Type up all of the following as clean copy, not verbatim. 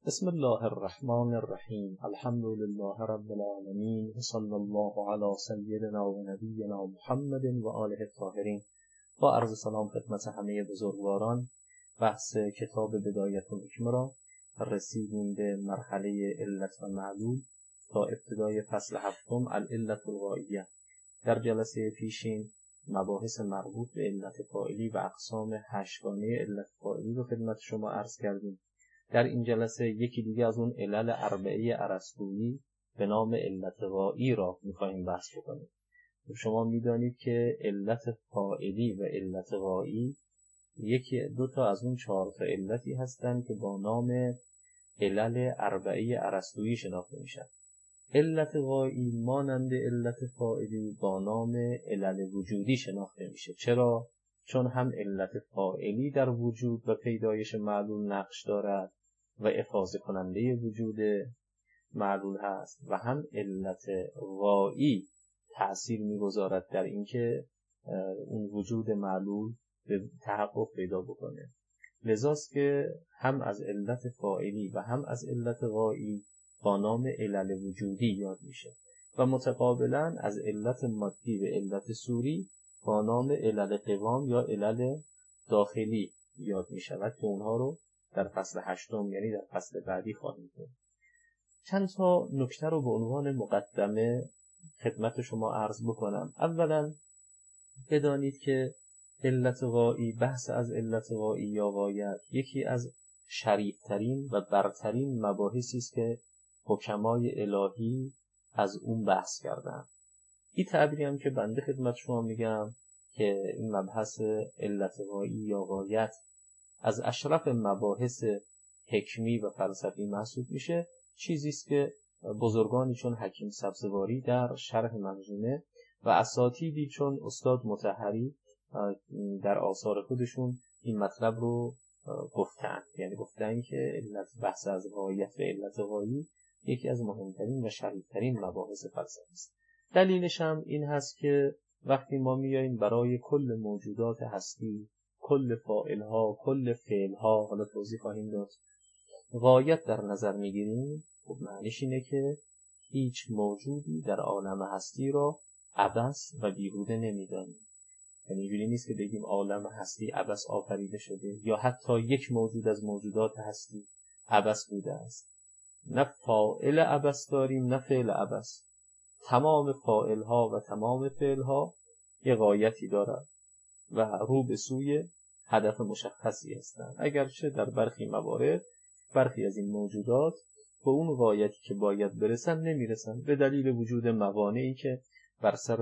بسم الله الرحمن الرحیم. الحمد لله رب العالمین و صلی الله علی سیدنا و نبینا محمد و آله الطاهرین. با عرض سلام خدمت همه بزرگواران، بحث کتاب بدایت الحکمه را رسیدیم به مرحله علت و معلول تا ابتدای فصل هفتم العلت الغاییه. در جلسه پیشین مباحث مربوط به علت فاعلی و اقسام 8 گانه علت فاعلی رو خدمت شما عرض کردیم. در این جلسه یکی دیگه از اون علل اربعه ارسطویی به نام علت غایی را می‌خوایم بحث بکنیم. شما می‌دانید که علت فاعلی و علت غایی دو تا از اون 4 تا علتی هستند که با نام علل اربعه ارسطویی شناخته میشن. علت غایی مانند علت فاعلی با نام علل وجودی شناخته میشه. چرا؟ چون هم علت فاعلی در وجود و پیدایش معلول نقش دارد و افاضه کننده وجود معلول هست و هم علت غایی تأثیر میگذارد در اینکه اون وجود معلول به تحقق پیدا بکنه. لذاست که هم از علت فاعلی و هم از علت غایی با نام علل وجودی یاد میشه و متقابلا از علت مادی و علت صوری با نام علل قوام یا علل داخلی یاد میشود که اونها رو در فصل 8 یعنی در فصل بعدی خواهیم دید. چند تا نکته رو به عنوان مقدمه خدمت شما عرض بکنم. اولا بدانید که علت غایی، بحث از علت غایی یا غایت یکی از شریفترین و برترین مباحثی است که حکمای الهی از اون بحث کردن. این تعبیری هم که بنده خدمت شما میگم که این مبحث علت غایی یا غایت از اشرف مباحث حکمی و فلسفی محسوب میشه، چیزی است که بزرگانی چون حکیم سبزواری در شرح منظومه و اساتیدی چون استاد مطهری در آثار خودشون این مطلب رو گفتن، یعنی گفتن که علت بحث از غایت و علت غایی یکی از مهمترین و شریفترین مباحث فلسفی است. دلیلش هم این هست که وقتی ما میاییم برای کل موجودات هستی، کل فاعلها، کل فعلها، حالا توضیح خواهیم داد، غایت در نظر میگیریم، خب معنیش اینه که هیچ موجودی در عالم هستی را عبث و بیهوده نمیدانیم. یعنی اینجوری نیست که بگیم عالم هستی عبث آفریده شده یا حتی یک موجود از موجودات هستی عبث بوده است. نه فاعل عبث داریم نه فعل عبث. تمام فاعلها و تمام فعلها یه غایتی دارد و رو به سوی هدف مشخصی هستند. اگرچه در برخی موارد برخی از این موجودات به اون غایتی که باید برسن نمیرسن به دلیل وجود موانعی که بر سر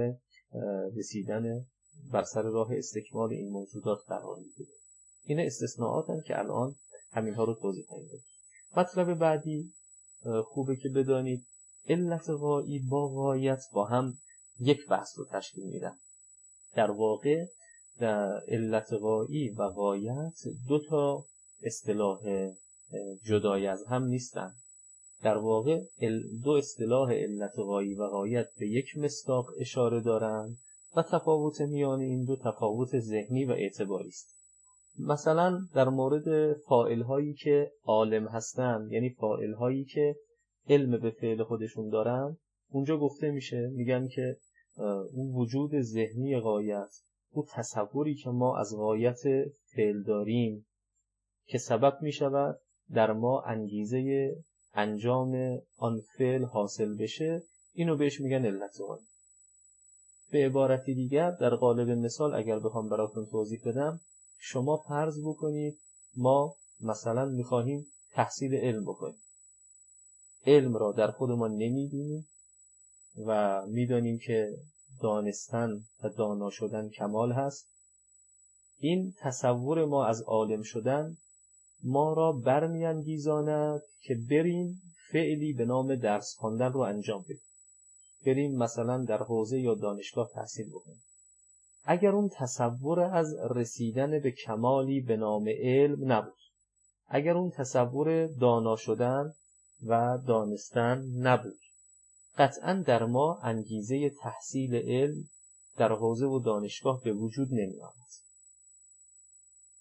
راه استکمال این موجودات قرار میگیره. این استثناءاتن که الان همینها رو توضیح خواهیم داد. مطلب بعدی خوبه که بدانید علت غایی با غایت با هم یک بحث رو تشکیل میدن. در واقع علت غایی و غایت دو تا اصطلاح جدای از هم نیستن. در واقع دو اصطلاح علت غایی و غایت به یک مصداق اشاره دارند و تفاوت میان این دو تفاوت ذهنی و اعتباری است. مثلا در مورد فاعل‌هایی که عالم هستند، یعنی فاعل‌هایی که علم به فعل خودشون دارن، اونجا گفته میگن که اون وجود ذهنی غایت، اون تصوری که ما از غایت فعل داریم که سبب میشود در ما انگیزه انجام آن فعل حاصل بشه، اینو بهش میگن علت غایی. به عبارت دیگر در قالب مثال اگر بخوام براتون توضیح بدم، شما فرض بکنید ما مثلا میخواهیم تحصیل علم بکنیم. علم را در خودمان نمیدونیم و میدانیم که دانستن و دانا شدن کمال هست. این تصور ما از عالم شدن ما را برمی‌انگیزاند که بریم فعلی به نام درس خواندن رو انجام بدیم. بریم مثلا در حوزه یا دانشگاه تحصیل بکنیم. اگر اون تصور از رسیدن به کمالی به نام علم نبود، اگر اون تصور دانا شدن و دانستن نبود، قطعا در ما انگیزه تحصیل علم در حوزه و دانشگاه به وجود نمی آمد.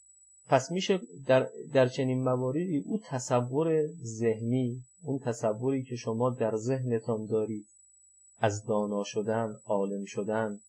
پس میشه در چنین مواردی اون تصور ذهنی، اون تصوری که شما در ذهنتان دارید از دانا شدن، عالم شدن،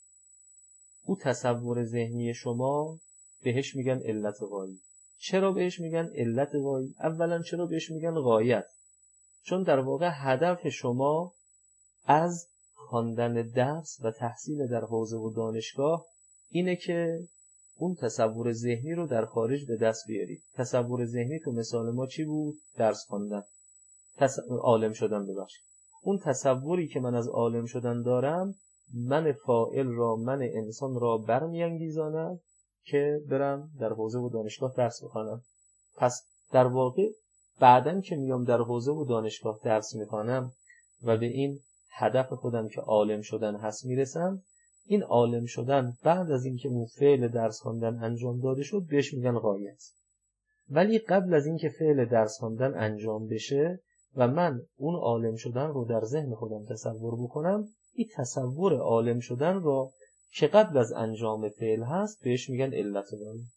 اون تصور ذهنی شما بهش میگن علت غایی. چرا بهش میگن علت غایی؟ اولا چرا بهش میگن غایت؟ چون در واقع هدف شما از خواندن درس و تحصیل در حوزه و دانشگاه اینه که اون تصور ذهنی رو در خارج به دست بیارید. تصور ذهنی تو مثال ما چی بود؟ درس خواندن، عالم شدن. ببخشید، اون تصوری که من از عالم شدن دارم، من فاعل را، من انسان را برمیانگیزاند که برم در حوزه و دانشگاه درس بخوانم. پس در واقع بعدن که میام در حوزه و دانشگاه درس میخوانم و به این هدف خودم که عالم شدن هست میرسم، این عالم شدن بعد از اینکه اون فعل درس خواندن انجام داده شد بهش میگن غایت. ولی قبل از اینکه فعل درس خواندن انجام بشه و من اون عالم شدن رو در ذهن خودم تصور بکنم، این تصور عالم شدن رو که قبل از انجام فعل هست بهش میگن علت غایی.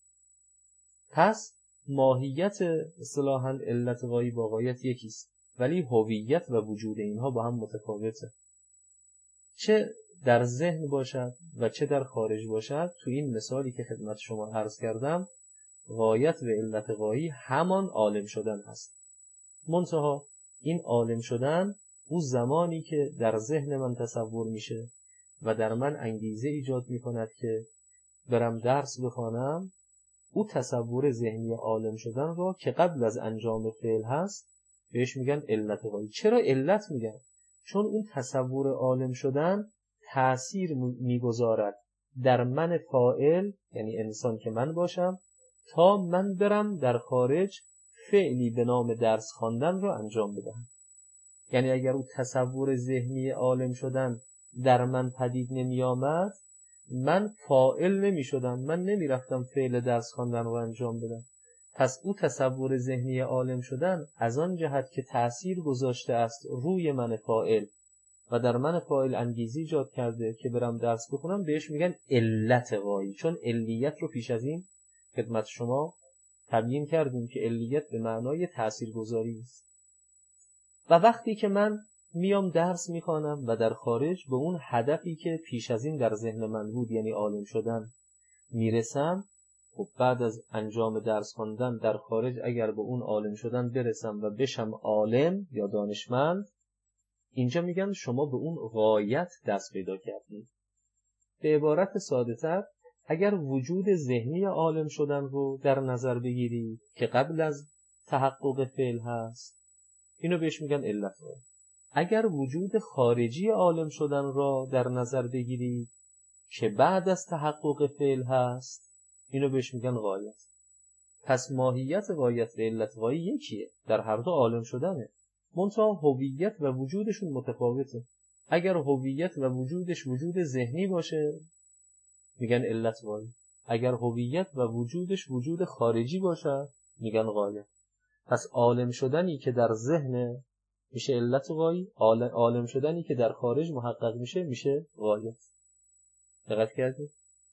پس ماهیت اصطلاحاً علت غایی با غایت یکیست، ولی هویت و وجود اینها با هم متفاوته. چه در ذهن باشد و چه در خارج باشد، تو این مثالی که خدمت شما عرض کردم، غایت و علت غایی همان عالم شدن هست. منتها این عالم شدن اون زمانی که در ذهن من تصور میشه و در من انگیزه ایجاد میکند که برم درس بخوانم، او تصور ذهنی عالم شدن را که قبل از انجام فعل هست بهش میگن علت غایی. چرا علت میگن؟ چون اون تصور عالم شدن تأثیر میگذارد در من فاعل، یعنی انسان که من باشم، تا من برم در خارج فعلی به نام درس خواندن را انجام بدم. یعنی اگر اون تصور ذهنی عالم شدن در من پدید نمی آمد، من فاعل نمی شدم، من نمی رفتم فعل درس خواندن رو انجام بدم. پس اون تصور ذهنی عالم شدن از آن جهت که تأثیر گذاشته است روی من فاعل و در من فاعل انگیزه ایجاد کرده که برم درس بخونم، بهش میگن علت غایی. چون علیت رو پیش از این خدمت شما تبیین کردیم که علیت به معنای تاثیرگذاری است. و وقتی که من میام درس میخوانم و در خارج به اون هدفی که پیش از این در ذهن من بود، یعنی عالم شدن، میرسم، خب بعد از انجام درس خواندن در خارج اگر به اون عالم شدن برسم و بشم عالم یا دانشمند، اینجا میگن شما به اون غایت دست پیدا کردید. به عبارت ساده تر، اگر وجود ذهنی عالم شدن رو در نظر بگیرید که قبل از تحقق فعل هست، اینو بهش میگن علت غایی. اگر وجود خارجی عالم شدن را در نظر بگیرید که بعد از تحقق فعل هست، اینو بهش میگن غایت. پس ماهیت غایت و علت غایی یکیه، در هر دو عالم شدنه، منتها هویت و وجودشون متفاوته. اگر هویت و وجودش وجود ذهنی باشه میگن علت غایی، اگر هویت و وجودش وجود خارجی باشه میگن غایت. پس عالم شدنی که در ذهن میشه علت غایی، عالم شدنی که در خارج محقق میشه غایت. دقت کردید؟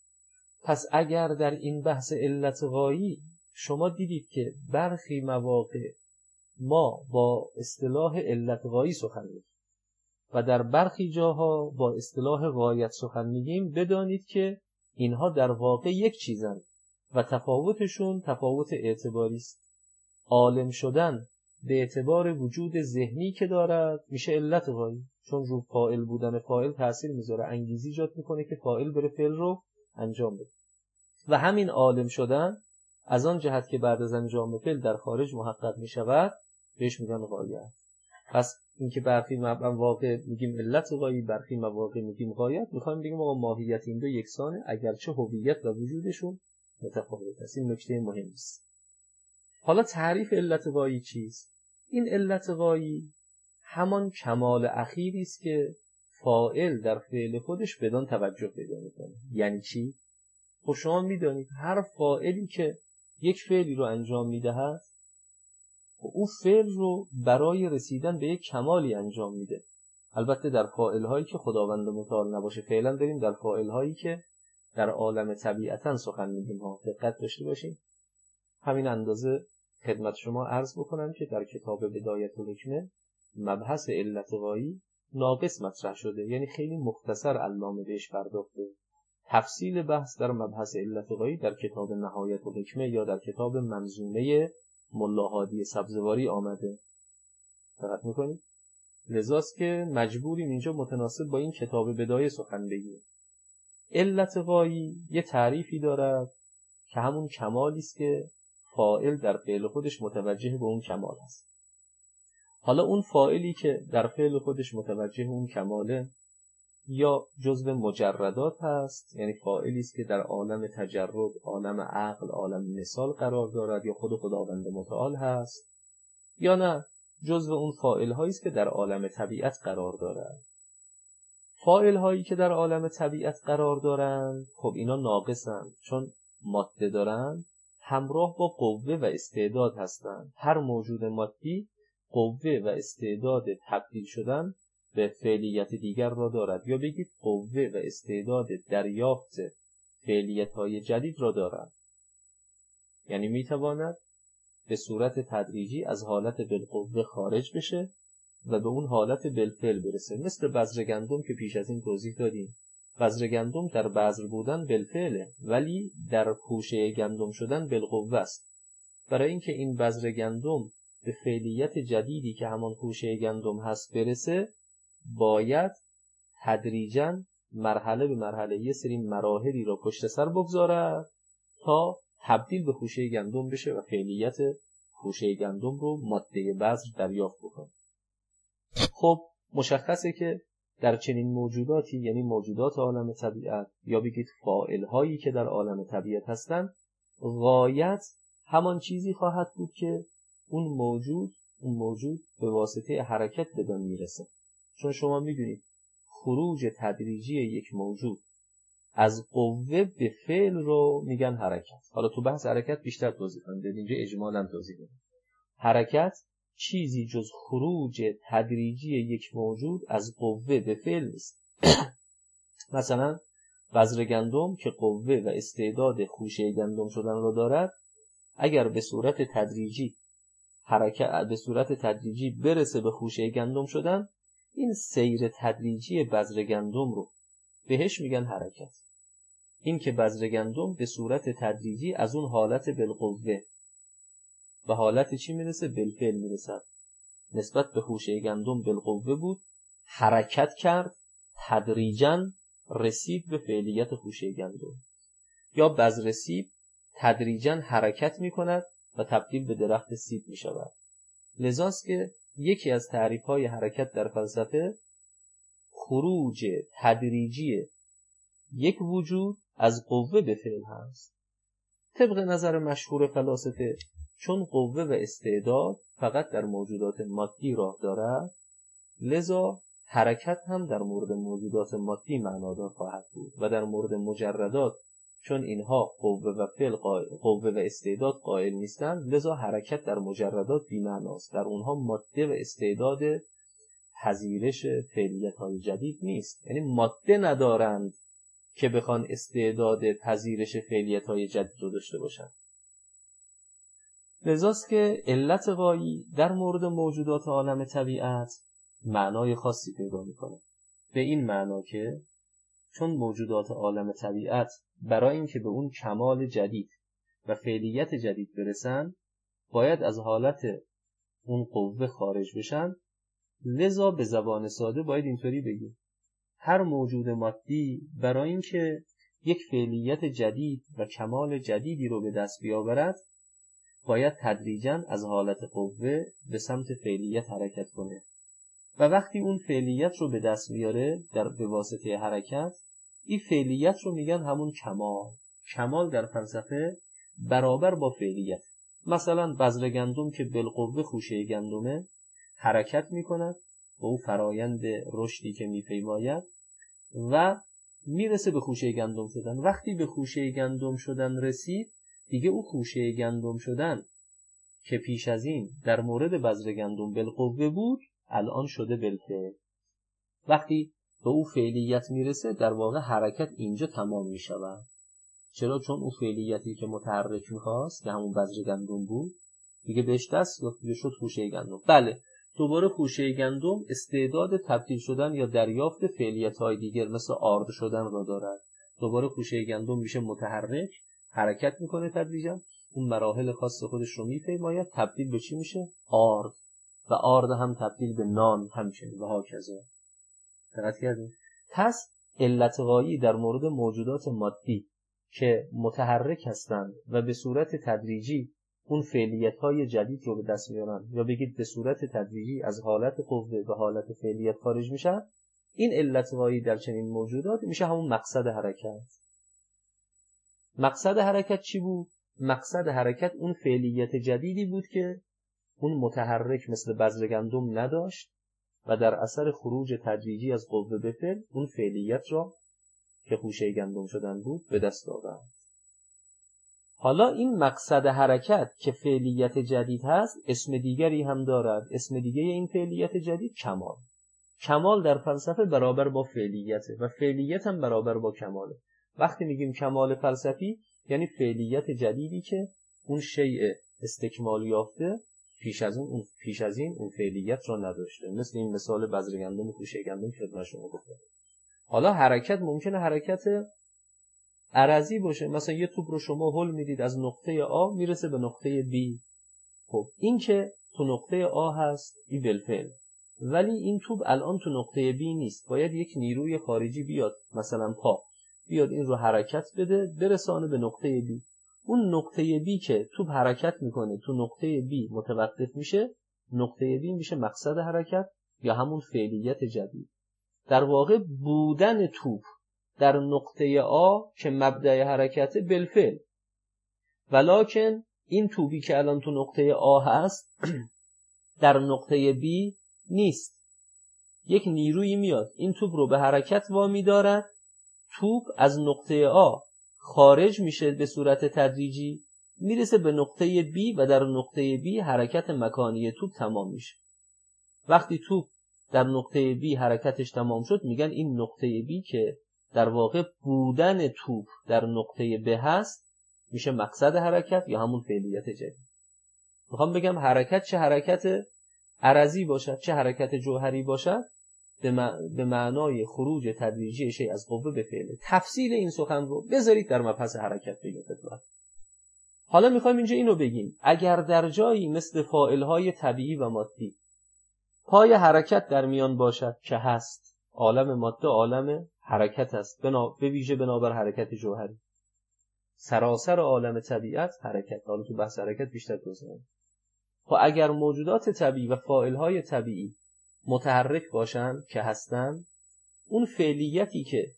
پس اگر در این بحث علت غایی شما دیدید که برخی مواقع ما با اصطلاح علت غایی سخن میگیم و در برخی جاها با اصطلاح غایت سخن میگیم، بدانید که اینها در واقع یک چیزن و تفاوتشون تفاوت اعتباری است. عالم شدن به اعتبار وجود ذهنی که دارد میشه علت غایی، چون رو فاعل بودن فاعل تأثیر میذاره، انگیزه ایجاد میکنه که فاعل بره فعل رو انجام بده. و همین عالم شدن از آن جهت که بعد از انجام فعل در خارج محقق میشود بهش میگن غایت. پس اینکه برخی مواقع میگیم علت غایی، برخی مواقع میگیم غایت، میخوایم بگیم آقا ماهیت این دو یکسانه، اگرچه هویت و وجودشون متفاوت است. این نکته مهمی است. حالا تعریف علت غایی چیست؟ این علت غایی همان کمال اخیری است که فاعل در فعل خودش بدان توجه پیدا میکنه. یعنی چی؟ خب شما میدانید هر فاعلی که یک فعلی رو انجام میدهد، اون فعل رو برای رسیدن به یک کمالی انجام میده. البته در فاعل‌هایی که خداوند متعال نباشه، فعلا داریم در فاعل‌هایی که در عالم طبیعتاً سخن میگیم ها، دقت داشته باشیم. همین اندازه خدمت شما عرض بکنم که در کتاب بدایت الحکمه مبحث علت غایی ناقص مطرح شده، یعنی خیلی مختصر علامه بهش پرداخته. تفصیل بحث در مبحث علت غایی در کتاب نهایت الحکمه یا در کتاب منظومه ملا هادی سبزواری آمده. دقت میکنید؟ لذاست که مجبوریم اینجا متناسب با این کتاب بدایه سخن بگیم. علت غایی یه تعریفی دارد که همون کمالی است که فاعل در فعل خودش متوجه به اون کمال است. حالا اون فاعلی که در فعل خودش متوجه اون کماله یا جزو مجردات هست، یعنی فاعلی است که در عالم تجرد، عالم عقل، عالم مثال قرار دارد یا خود خداوند متعال هست، یا نه جزو اون فاعل هایی است که در عالم طبیعت قرار دارد. فاعل هایی که در عالم طبیعت قرار دارند خب اینا ناقصند، چون ماده دارند، همراه با قوه و استعداد هستند. هر موجود مادی قوه و استعداد تبدیل شدن به فعلیت دیگر را دارد، یا بگید قوه و استعداد دریافت فعلیت های جدید را دارد. یعنی میتواند به صورت تدریجی از حالت بالقوه خارج بشه و به اون حالت بالفعل برسه، مثل بذر گندم که پیش از این توضیح دادیم. بذر گندم در بذر بودن بالفعله، ولی در خوشه گندم شدن بالقوه است. برای اینکه این بذر گندم به فعلیت جدیدی که همان خوشه گندم هست برسه، باید تدریجاً مرحله به مرحله یه سری مراحلی را پشت سر بگذارد تا تبدیل به خوشه گندم بشه و فعلیت خوشه گندم رو ماده بذر دریافت بکنه. خب مشخصه که در چنین موجوداتی، یعنی موجودات عالم طبیعت یا بگید فاعل هایی که در عالم طبیعت هستند، غایت همان چیزی خواهد بود که اون موجود به واسطه حرکت بدان میرسه. چون شما میدونید خروج تدریجی یک موجود از قوه به فعل رو میگن حرکت. حالا تو بحث حرکت بیشتر توضیح خواهیم، اینجا اجمالاً توضیح بدیم. حرکت چیزی جز خروج تدریجی یک موجود از قوه به فعل نیست. مثلا بذر گندم که قوه و استعداد خوشه گندم شدن رو دارد، اگر به صورت تدریجی برسه به خوشه گندم شدن، این سیر تدریجی بذر گندم رو بهش میگن حرکت. این که بذر گندم به صورت تدریجی از اون حالت بالقوه به حالت چی میرسه؟ بالفعل میرسد. نسبت به خوشه گندم بالقوه بود، حرکت کرد، تدریجاً رسید به فعلیت خوشه گندم. یا بذر سیب تدریجاً حرکت میکند و تبدیل به درخت سیب میشود. لذاست که یکی از تعریف‌های حرکت در فلسفه خروج تدریجی یک وجود از قوه به فعل هست. طبق نظر مشهور فلاسفه، چون قوه و استعداد فقط در موجودات مادی راه دارد، لذا حرکت هم در مورد موجودات مادی معنادار خواهد بود و در مورد مجردات چون اینها قوه و استعداد قائل نیستند، لذا حرکت در مجردات بی‌معناست. در اونها ماده و استعداد پذیرش فعلیت‌های جدید نیست، یعنی ماده ندارند که بخوان استعداد پذیرش فعلیت‌های جدید رو داشته باشند. لذاست که علت غایی در مورد موجودات عالم طبیعت معنای خاصی پیدا می‌کنه. به این معنا که چون موجودات عالم طبیعت برای اینکه به اون کمال جدید و فعلیت جدید برسن باید از حالت اون قوه خارج بشن، لذا به زبان ساده باید اینطوری بگیم هر موجود مادی برای اینکه یک فعلیت جدید و کمال جدیدی رو به دست بیاورد باید تدریجاً از حالت قوه به سمت فعلیت حرکت کنه و وقتی اون فعلیت رو به دست میاره به واسطه حرکت، این فعلیت رو میگن همون کمال. کمال در فلسفه برابر با فعلیت. مثلا بذر گندم که بالقوه خوشه گندمه حرکت میکند با اون فرایند رشدی که میپیماید و میرسه به خوشه گندم شدن. وقتی به خوشه گندم شدن رسید، دیگه اون خوشه گندم شدن که پیش از این در مورد بذر گندم بالقوه بود الان شده بالفعل. وقتی به اون فعلیت میرسه در واقع حرکت اینجا تمام میشود. چرا؟ چون اون فعلیتی که متحرک می‌خواست که همون بذر گندم بود دیگه بهش دست یافت، دیگه شد خوشه گندم. بله، دوباره خوشه گندم استعداد تبدیل شدن یا دریافت فعلیت‌های دیگر مثل آرد شدن را دارد. دوباره خوشه گندم میشه متحرک، حرکت میکنه تدریجا، اون مراحل خاص خودش رو میپیماید، تبدیل به چی میشه؟ آرد. و آرد هم تبدیل به نان همچنین و هاکذا. دقت کردید؟ پس علت غایی در مورد موجودات مادی که متحرک هستند و به صورت تدریجی اون فعلیت‌های جدید رو به دست میارن، یا بگید به صورت تدریجی از حالت قوه به حالت فعلیت خارج میشن، این علت غایی در چنین موجودات میشه همون مقصد حرکت. مقصد حرکت چی بود؟ مقصد حرکت اون فعلیت جدیدی بود که اون متحرک مثل بذر گندم نداشت و در اثر خروج تدریجی از قوه به فعل اون فعلیت را که خوشه گندم شدن بود به دست آورد. حالا این مقصد حرکت که فعلیت جدید هست اسم دیگری هم دارد. اسم دیگه این فعلیت جدید کمال. کمال در فلسفه برابر با فعلیته و فعلیت هم برابر با کماله. وقتی میگیم کمال فلسفی یعنی فعلیت جدیدی که اون شیء استکمال یافته پیش از این اون فعلیت را نداشته. مثل این مثال بذر گندم و خوشه گندم خدمت شما گفتم. حالا حرکت ممکنه حرکت عرضی باشه. مثلا یه توپ رو شما هل میدید از نقطه آ میرسه به نقطه بی. خب این که تو نقطه آ هست این بالفعل، ولی این توپ الان تو نقطه بی نیست. باید یک نیروی خارجی بیاد، مثلا پا بیاد این رو حرکت بده برسانه به نقطه بی. اون نقطه بی که توپ حرکت میکنه تو نقطه بی متوقف میشه، نقطه بی میشه مقصد حرکت یا همون فعلیت جدید. در واقع بودن توپ در نقطه آ که مبدأ حرکت بالفعل، ولکن این توپی که الان تو نقطه آ هست در نقطه بی نیست. یک نیروی میاد این توپ رو به حرکت وامی دارد، توپ از نقطه آ خارج میشه به صورت تدریجی میرسه به نقطه بی و در نقطه بی حرکت مکانی توپ تمام میشه. وقتی توپ در نقطه بی حرکتش تمام شد میگن این نقطه بی که در واقع بودن توپ در نقطه ب هست میشه مقصد حرکت یا همون فعلیت جدید. میخوام بگم حرکت چه حرکت عرضی باشد چه حرکت جوهری باشد به معنای خروج تدریجی شیء از قوه به فعل. تفصیل این سخن رو بذارید در مبحث حرکت بگیم خدمت. حالا میخوایم اینجا اینو بگیم اگر در جایی مثل فاعل‌های طبیعی و مادی پای حرکت در میان باشد که هست، عالم ماده عالم حرکت است به ویژه بنابر حرکت جوهری، سراسر عالم طبیعت حرکت. حالا تو بحث حرکت بیشتر توضیح میدم. خب اگر موجودات طبیعی و فاعل‌های طبیعی متحرک باشن که هستن، اون فعلیتی که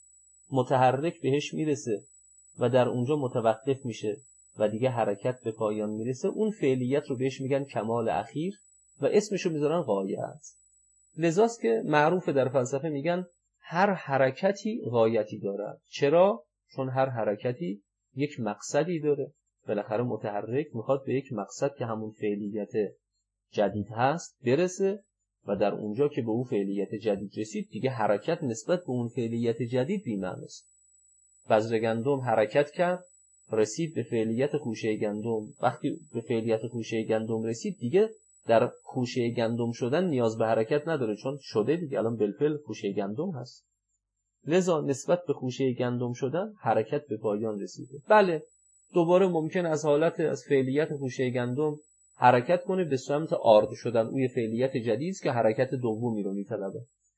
متحرک بهش میرسه و در اونجا متوقف میشه و دیگه حرکت به پایان میرسه، اون فعلیت رو بهش میگن کمال اخیر و اسمشو میذارن غایه است. لذاست که معروف در فلسفه میگن هر حرکتی غایتی دارد. چرا؟ چون هر حرکتی یک مقصدی داره. بالاخره متحرک میخواد به یک مقصد که همون فعلیت جدید هست برسه و در اونجا که به اون فعلیت جدید رسید دیگه حرکت نسبت به اون فعلیت جدید بی‌معنی است. بذر گندم حرکت کرد رسید به فعلیت خوشه گندم. وقتی به فعلیت خوشه گندم رسید دیگه در خوشه گندم شدن نیاز به حرکت نداره چون شده دیگه، الان بالفعل خوشه گندم هست. لذا نسبت به خوشه گندم شدن حرکت به پایان رسیده. بله دوباره ممکن از حالت از فعلیت خوشه گندم حرکت کنه به سمت آرد شدن، اون فعلیت جدید که حرکت دومی رو میطلبه.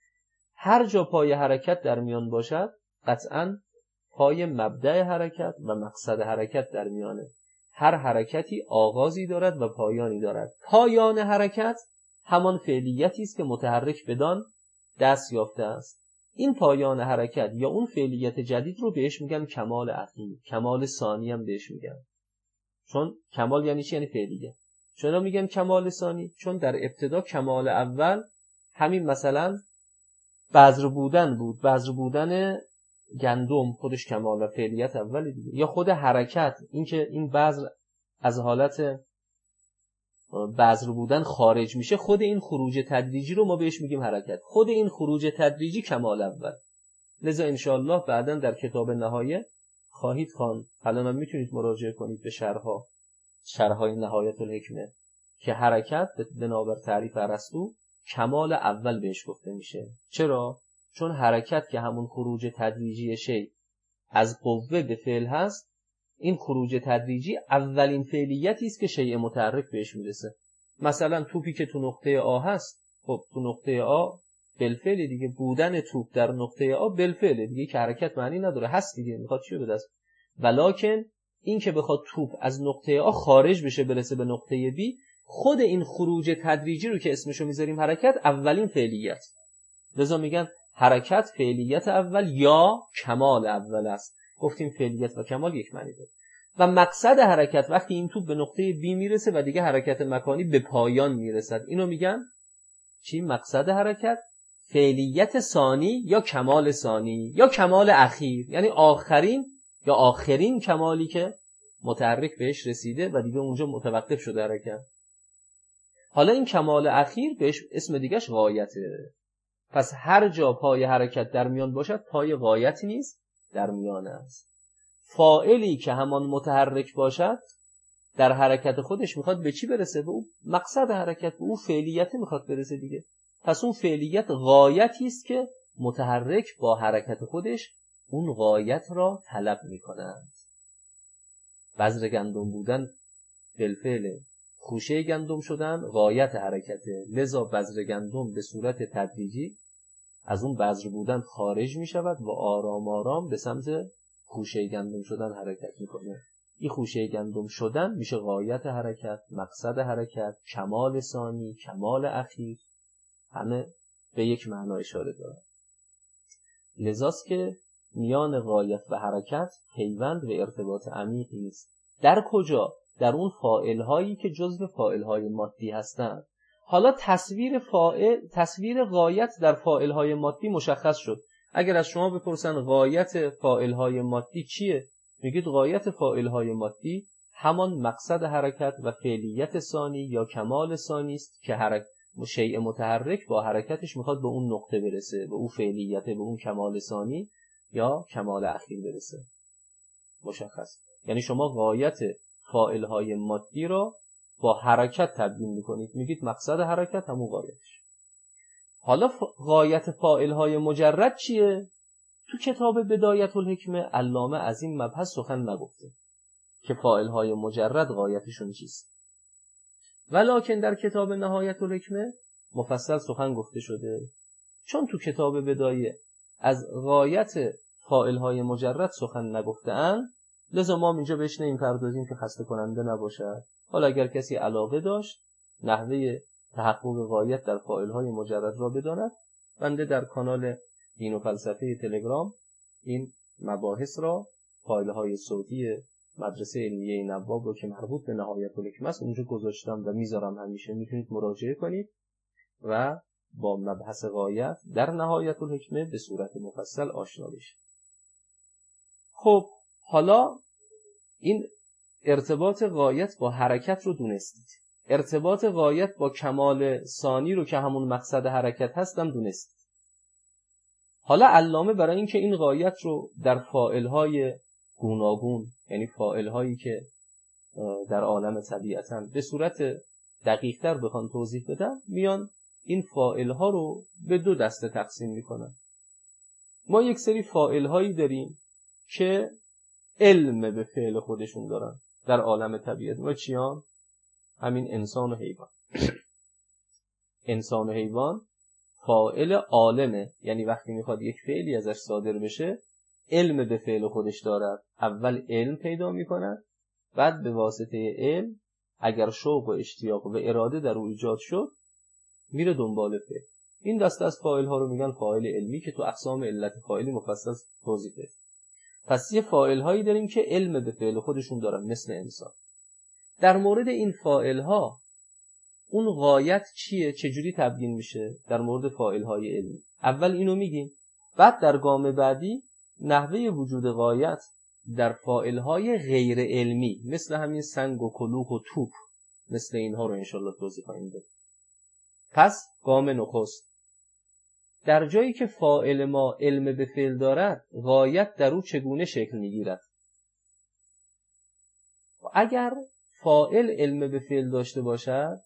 هر جا پای حرکت در میان باشد قطعاً پای مبدأ حرکت و مقصد حرکت در میانه. هر حرکتی آغازی دارد و پایانی دارد. پایان حرکت همان فعلیتی است که متحرک بدان دست یافته است. این پایان حرکت یا اون فعلیت جدید رو بهش میگن کمال اخیر، کمال ثانی هم بهش میگن. چون کمال یعنی چی؟ یعنی فعلیت. چرا میگن کمال ثانی؟ چون در ابتدا کمال اول همین مثلا بذر بودن بود. بذر بودن گندم خودش کمال و فعلیت اولی دیگه. یا خود حرکت، این که این بذر از حالت بذر بودن خارج میشه، خود این خروج تدریجی رو ما بهش میگیم حرکت. خود این خروج تدریجی کمال اول. لذا انشاءالله بعداً در کتاب نهایه خواهید خواند، الان هم میتونید مراجعه کنید به شرح‌های نهایت الحکمه که حرکت بنابر تعریف ارسطو کمال اول بهش گفته میشه. چرا؟ چون حرکت که همون خروج تدریجی شی از قوه به فعل هست، این خروج تدریجی اولین فعلیتی است که شیء متحرک بهش میرسه. مثلا توپی که تو نقطه آ هست، خب تو نقطه آ بالفعل دیگه، بودن توپ در نقطه آ بالفعل دیگه، که حرکت معنی نداره، هست دیگه، میخواد چیو به دست. ولکن این که بخواد توپ از نقطه آ خارج بشه برسه به نقطه بی، خود این خروج تدریجی رو که اسمشو میذاریم حرکت، اولین فعلیت. لذا میگن حرکت فعلیت اول یا کمال اول است. گفتیم فعلیت و کمال یک معنی داره. و مقصد حرکت وقتی این توپ به نقطه بی میرسه و دیگه حرکت مکانی به پایان میرسد، اینو میگن چی؟ مقصد حرکت فعلیت ثانی یا کمال ثانی یا کمال اخیر، یعنی آخرین یا آخرین کمالی که متحرک بهش رسیده و دیگه اونجا متوقف شده حرکت. حالا این کمال اخیر بهش اسم دیگهش غایته. پس هر جا پای حرکت در میان باشد، پای غایتی نیست در میان است. فاعلی که همان متحرک باشد در حرکت خودش میخواد به چی برسه؟ به اون مقصد حرکت، به اون فعلیت میخواد برسه دیگه. پس اون فعلیت غایتی است که متحرک با حرکت خودش اون غایت را طلب میکنند. بذر گندم بودن بالفعل، خوشه گندم شدن غایت حرکته، لذا بذر گندم به صورت تدریجی از اون بذر بودن خارج می شود و آرام آرام به سمت خوشه گندم شدن حرکت میکنه. این خوشه گندم شدن میشه غایت حرکت، مقصد حرکت، کمال ثانی، کمال اخیر، همه به یک معنا اشاره داره. لذاست که میان غایت و حرکت پیوند و ارتباط عمیقی است. در کجا؟ در اون فاعل هایی که جزو فاعل های مادی هستند. حالا تصویر غایت در فاعل های مادی مشخص شد. اگر از شما بپرسن غایت فاعل های مادی چیه؟ میگید غایت فاعل های مادی همان مقصد حرکت و فعلیت ثانی یا کمال ثانی است که شیء متحرک با حرکتش میخواد به اون نقطه برسه، به اون فعلیت، به اون کمال ثانی یا کمال اخیر برسه. مشخص. یعنی شما غایت فاعل های مادی را با حرکت تبیین میکنید، میگید مقصد حرکت همون غایتش. حالا غایت فاعل های مجرد چیه؟ تو کتاب بدایت الحکمه علامه از این مبحث سخن نگفته که فاعل های مجرد غایتشون چیست، ولکن در کتاب نهایت الحکمه مفصل سخن گفته شده. چون تو کتاب بدایه از غایت فاعل های مجرد سخن نگفته اند، لذا ما اینجا بهش نمی‌پردازیم که خسته کننده نباشد. حالا اگر کسی علاقه داشت نحوه تحقق غایت در فاعل های مجرد را بداند، بنده در کانال دین و فلسفه تلگرام این مباحث را، فایل های صوتی مدرسه علمیه نواب رو که مربوط به نهایت الحکمه است اونجا گذاشتم و میذارم، همیشه میتونید مراجعه کنید و با مبحث غایت در نهایت الحکمه به صورت مفصل آشنا بشید. خب حالا این ارتباط غایت با حرکت رو دونستید، ارتباط غایت با کمال ثانی رو که همون مقصد حرکت هستم دونستید. حالا علامه برای اینکه این غایت رو در فاعل‌های گوناگون، یعنی فاعل‌هایی که در عالم طبیعتاً به صورت دقیق‌تر بخوان توضیح بدن، میان این فاعل‌ها رو به دو دسته تقسیم میکنن. ما یک سری فاعل‌هایی داریم که علم به فعل خودشون دارن در عالم طبیعت. ما چیان؟ همین انسان و حیوان. انسان و حیوان فاعل عالمه، یعنی وقتی میخواد یک فعلی ازش صادر بشه علم به فعل خودش دارد. اول علم پیدا میکند، بعد به واسطه علم اگر شوق و اشتیاق و اراده در او ایجاد شد میره دنبال فعل. این دسته از فاعل ها رو میگن فاعل علمی که تو اقسام علت فاعلی مفصل توضیح ده. پس یه فاعل هایی داریم که علم به فعل خودشون دارن مثل انسان. در مورد این فاعل ها اون غایت چیه؟ چجوری تبیین میشه در مورد فاعل های علمی؟ اول اینو میگیم، بعد در گام بعدی نحوه وجود غایت در فاعل های غیر علمی مثل همین سنگ و کلوخ و توپ، مثل اینها رو انشالله توضیح خواهیم داد. پس گام نخست، در جایی که فاعل ما علم به فعل دارد، غایت در او چگونه شکل میگیرد؟ اگر فاعل علم به فعل داشته باشد،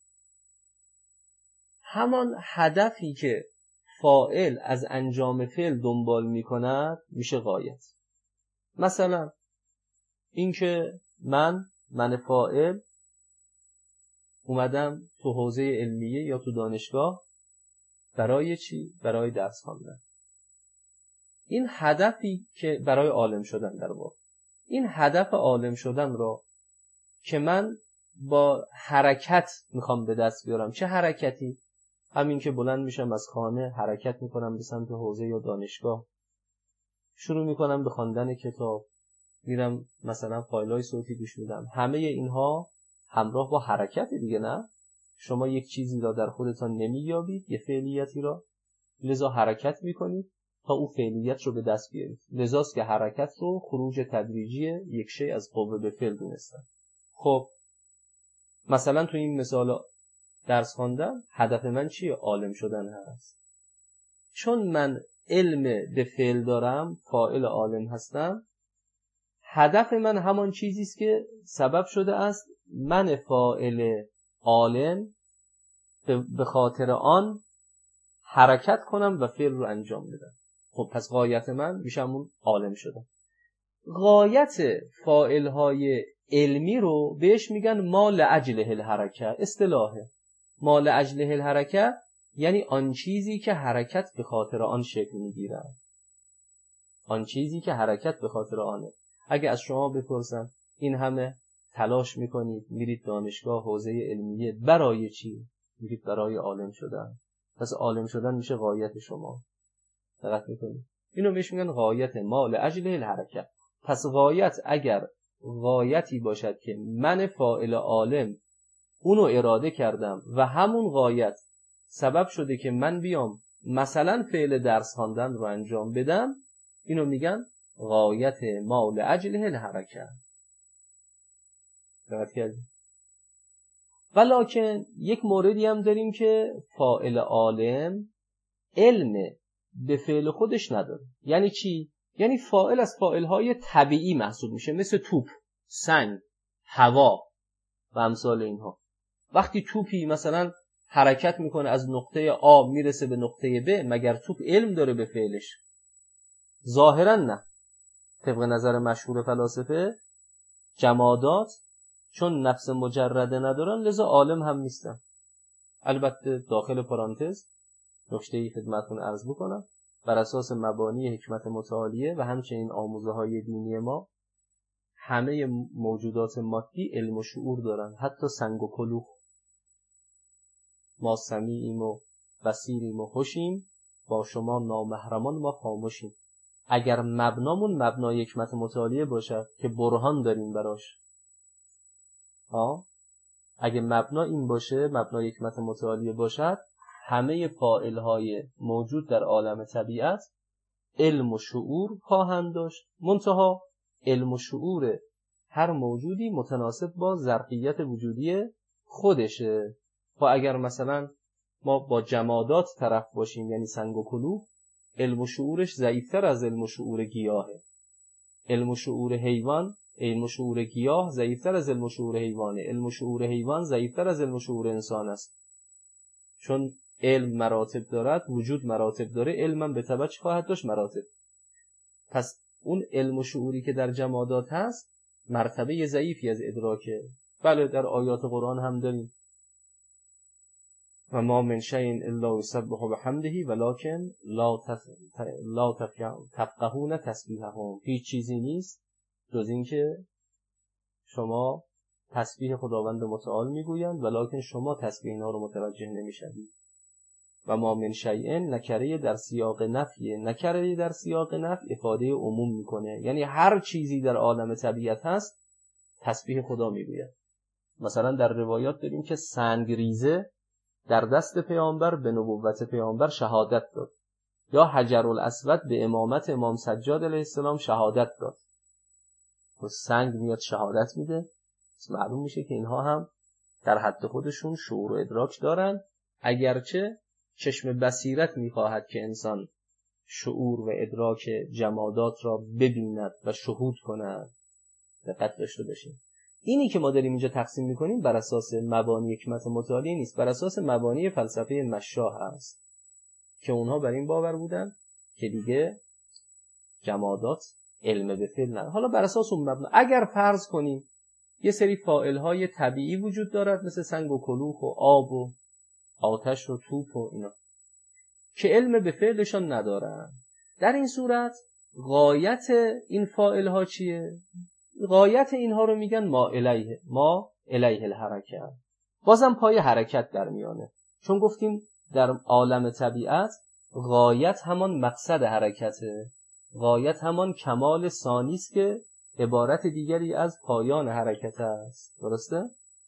همان هدفی که فاعل از انجام فعل دنبال می کند میشه غایت. مثلا اینکه من فاعل اومدم تو حوزه علمیه یا تو دانشگاه برای چی؟ برای درس خواندن. این هدفی که برای عالم شدن در واقع، این هدف عالم شدن را که من با حرکت میخوام به دست بیارم. چه حرکتی؟ همین که بلند میشم از خانه، حرکت میکنم به سمت حوزه یا دانشگاه، شروع میکنم به خواندن کتاب، میرم مثلا فایل‌های صوتی گوش میدم. همه اینها همراه با حرکت دیگه، نه؟ شما یک چیزی را در خودتان نمییابید، یه فعلیتی را، لذا حرکت میکنید تا اون فعلیت رو به دست بیارید. لذاست که حرکت رو خروج تدریجی یک شی از قوه به فعل دونستن. خب مثلا تو این مثال درس خواندن، هدف من چیه؟ عالم شدن هست. چون من علم به فعل دارم، فاعل عالم هستم، هدف من همان چیزی است که سبب شده است من فاعل عالم به خاطر آن حرکت کنم و فعل رو انجام بدم. خب پس غایت من میشه همون عالم شدن. غایت فاعل‌های علمی رو بهش میگن ما لاجله الحرکه. اصطلاحه ما لاجله الحرکه یعنی آن چیزی که حرکت به خاطر آن شکل میگیره. آن چیزی که حرکت به خاطر آنه. اگه از شما بپرسن این همه تلاش میکنید، میرید دانشگاه، حوزه علمیه، برای چی؟ میرید برای عالم شدن. پس عالم شدن میشه غایت شما. دقت میکنید؟ اینو بهش میگن غایت ما لاجله الحرکه. پس غایت اگر غایتی باشد که من فاعل عالم اونو اراده کردم و همون غایت سبب شده که من بیام مثلا فعل درس خواندن رو انجام بدم، اینو میگن غایت ما لاجله الحرکه. دقت کردید؟ ولکن یک موردی هم داریم که فاعل عالم علم به فعل خودش نداره. یعنی چی؟ یعنی فاعل از فاعل‌های طبیعی محسوب میشه، مثل توپ، سنگ، هوا و امثال اینها. وقتی توپی مثلا حرکت میکنه از نقطه A میرسه به نقطه B، مگر توپ علم داره به فعلش؟ ظاهرا نه. طبق نظر مشهور فلاسفه، جمادات چون نفس مجرده ندارن لذا عالم هم نیستن. البته داخل پرانتز نکته‌ای خدمتتون عرض بکنم، بر اساس مبانی حکمت متعالیه و همچنین آموزه‌های دینی ما، همه موجودات مادی علم و شعور دارن، حتی سنگ و کلوخ. ما سمیعیم و بصیریم و هوشیم، با شما نامحرمان ما خاموشیم. اگر مبنامون مبنای حکمت متعالیه باشد که برهان داریم براش، اگه مبنا این باشه، مبنای حکمت متعالیه باشد، همه فاعل‌های موجود در عالم طبیعت علم و شعور خواهند داشت. منتها علم و شعور هر موجودی متناسب با ظرفیت وجودی خودشه. و اگر مثلا ما با جمادات طرف باشیم، یعنی سنگ و کلوخ، علم و شعورش ضعیف‌تر از علم و شعور گیاهه. علم و شعور حیوان، علم و شعور گیاه ضعیف‌تر از علم و شعور حیوانه. علم و شعور حیوان ضعیف‌تر از علم و شعور انسان است. چون علم مراتب دارد، وجود مراتب داره، علمم به تبع خواهد داشت مراتب. پس اون علم و شعوری که در جمادات هست مرتبه ضعیفی از ادراکه. بله در آیات قرآن هم داریم و ما من شیء الا یسبح بحمده ولکن لا تفقهون تسبیحهم. هیچ چیزی نیست جز این که شما تسبیح خداوند متعال میگویند ولکن شما تسبیح اینا رو متوجه نمیشوید. و ما من شیء نکره در سیاق نفیه. نکره در سیاق نفی افاده عموم میکنه، یعنی هر چیزی در عالم طبیعت هست تسبیح خدا میگوید. مثلا در روایات داریم که سنگریزه در دست پیامبر به نبوت پیامبر شهادت داد، یا حجر الاسود به امامت امام سجاد علیه السلام شهادت داد. و سنگ میاد شهادت میده. معلوم میشه که اینها هم در حد خودشون شعور و ادراک دارن، اگرچه چشم بصیرت میخواهد که انسان شعور و ادراک جمادات را ببیند و شهود کند. دقت داشته باشیم. اینی که ما داریم اینجا تقسیم میکنیم بر اساس مبانی حکمت مطالعه نیست، بر اساس مبانی فلسفه مشاح هست که اونها بر این باور بودن که دیگه جمادات علم به فعل ندارن. حالا بر اساس اون مبنا اگر فرض کنیم یه سری فاعل‌های طبیعی وجود دارد مثل سنگ و کلوخ و آب و آتش و توپ و اینا که علم به فعلشان ندارن، در این صورت غایت این فاعل‌ها چیه؟ غایت اینها رو میگن ما الیه الحرکه. بازم پای حرکت در میانه، چون گفتیم در عالم طبیعت غایت همان مقصد حرکته، غایت همان کمال ثانی است که عبارت دیگری از پایان حرکت است. درسته؟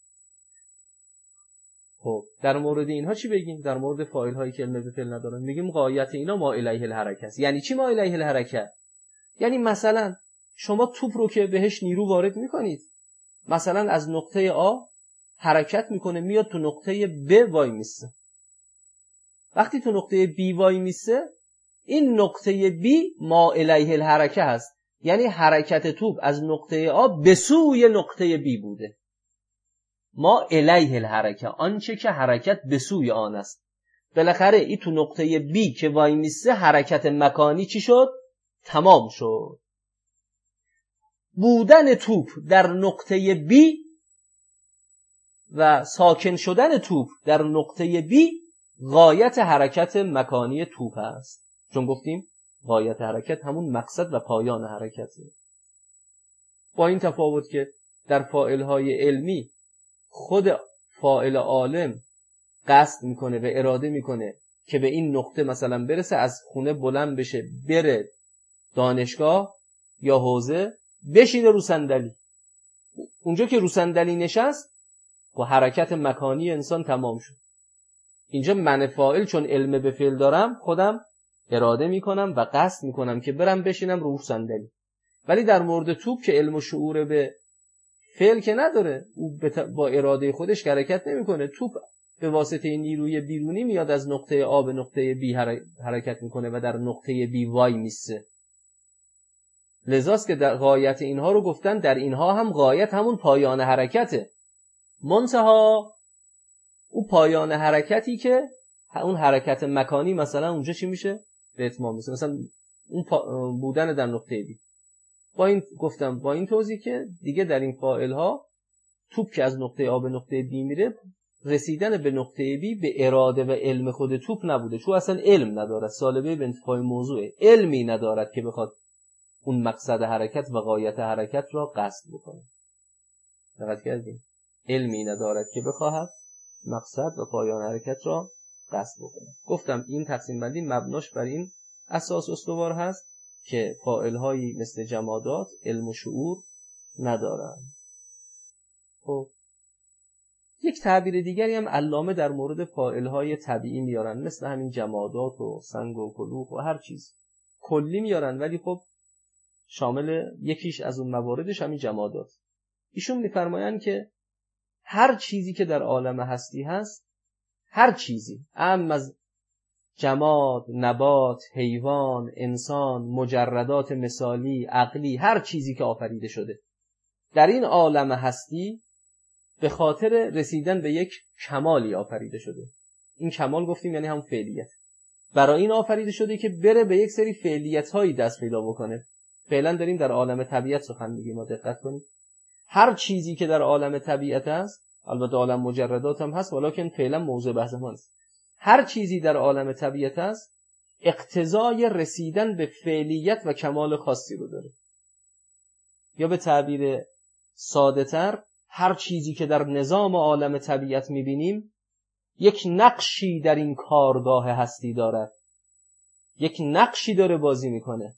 خب در مورد اینها چی بگیم؟ در مورد فاعل هایی که علم به فعل ندارن میگیم غایت اینا ما الیه الحرکه است. یعنی چی ما الیه الحرکه؟ یعنی مثلا شما توپ رو که بهش نیرو وارد میکنید، مثلا از نقطه آ حرکت میکنه میاد تو نقطه ب وای میسته. وقتی تو نقطه بی وای میسته، این نقطه بی ما الیه الحرکه هست، یعنی حرکت توپ از نقطه آ به سوی نقطه بی بوده. ما الیه الحرکه، آنچه که حرکت به سوی آن است. بالاخره این تو نقطه بی که وای میسته حرکت مکانی چی شد؟ تمام شد. بودن توپ در نقطه بی و ساکن شدن توپ در نقطه بی غایت حرکت مکانی توپ است، چون گفتیم غایت حرکت همون مقصد و پایان حرکته. با این تفاوت که در فاعل‌های علمی خود فاعل عالم قصد میکنه و اراده میکنه که به این نقطه مثلا برسه، از خونه بلند بشه بره دانشگاه یا حوزه بشینه رو صندلی. اونجا که رو صندلی نشست با حرکت مکانی انسان تمام شد. اینجا من فاعل چون علم به فعل دارم خودم اراده میکنم و قصد میکنم که برم بشینم رو صندلی. ولی در مورد توپ که علم و شعور به فعل که نداره، او با اراده خودش حرکت نمیکنه، توپ به واسطه نیروی بیرونی میاد از نقطه آ به نقطه بی حرکت میکنه و در نقطه بی وای میسته. لذاست که در غایت اینها رو گفتن در اینها هم غایت همون پایان حرکته. منتها او پایان حرکتی که اون حرکت مکانی مثلا اونجا چی میشه؟ به اتمام میشه. مثلا اون بودن در نقطه بی. با این توضیح که دیگه در این فاعل ها توپ که از نقطه آ به نقطه بی میره، رسیدن به نقطه بی به اراده و علم خود توپ نبوده، چون اصلا علم ندارد. سالبه به انتفاع موضوع علمی ندارد که بخواد اون مقصد حرکت و غایت حرکت را قصد بکنه. دقت کردیم؟ علمی ندارد که بخواهد مقصد و پایان حرکت را قصد بکنه. گفتم این تقسیم بندی مبناش بر این اساس استوار هست که فاعل‌هایی مثل جمادات علم و شعور ندارند. خب یک تعبیر دیگری هم علامه در مورد فاعل‌های طبیعی میارن، مثل همین جمادات و سنگ و کلوخ و هر چیز کلی میارن، ولی خب شامل یکیش از اون مواردش همین جمادات. ایشون میفرمایند که هر چیزی که در عالم هستی هست، هر چیزی، از جماد، نبات، حیوان، انسان، مجردات مثالی، عقلی، هر چیزی که آفریده شده در این عالم هستی به خاطر رسیدن به یک کمالی آفریده شده. این کمال گفتیم یعنی هم فعلیت. برای این آفریده شده که بره به یک سری فعلیت‌هایی دست پیدا بکنه. فعلا داریم در عالم طبیعت سخن میگیم، ما دقت کنیم. هر چیزی که در عالم طبیعت هست، البته عالم مجردات هم هست ولکن فعلا موضوع بحث ما نیست، هر چیزی در عالم طبیعت هست اقتضای رسیدن به فعلیت و کمال خاصی رو داره. یا به تعبیر ساده تر، هر چیزی که در نظام عالم طبیعت میبینیم یک نقشی در این کارگاه هستی دارد، یک نقشی داره بازی میکنه.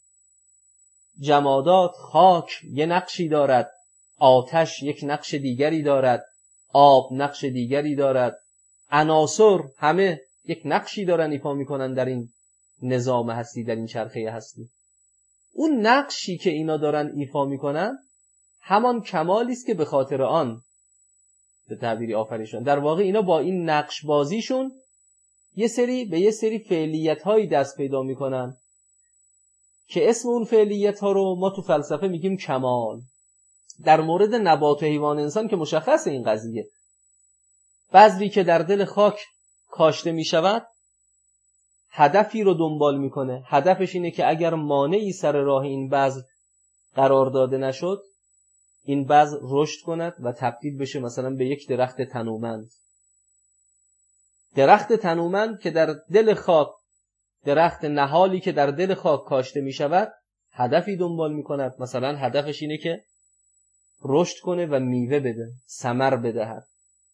جمادات، خاک یه نقشی دارد، آتش یک نقش دیگری دارد، آب نقش دیگری دارد، عناصر همه یک نقشی دارن ایفا میکنن در این نظام هستی، در این چرخه هستی. اون نقشی که اینا دارن ایفا میکنن همان کمالی است که به خاطر آن به تعبیری آفریدن. در واقع اینا با این نقش بازیشون به یه سری فعلیت هایی دست پیدا میکنن که اسم اون فعلیت ها رو ما تو فلسفه میگیم کمال. در مورد نبات و حیوان انسان که مشخصه این قضیه، بذری که در دل خاک کاشته می شود هدفی رو دنبال میکنه. هدفش اینه که اگر مانعی سر راه این بذر قرار داده نشد، این بذر رشد کند و تبدیل بشه مثلا به یک درخت تنومند. درخت تنومند که در دل خاک، درخت نهالی که در دل خاک کاشته می شود، هدفی دنبال می کند. مثلا هدفش اینه که رشد کنه و میوه بده، ثمر بدهد.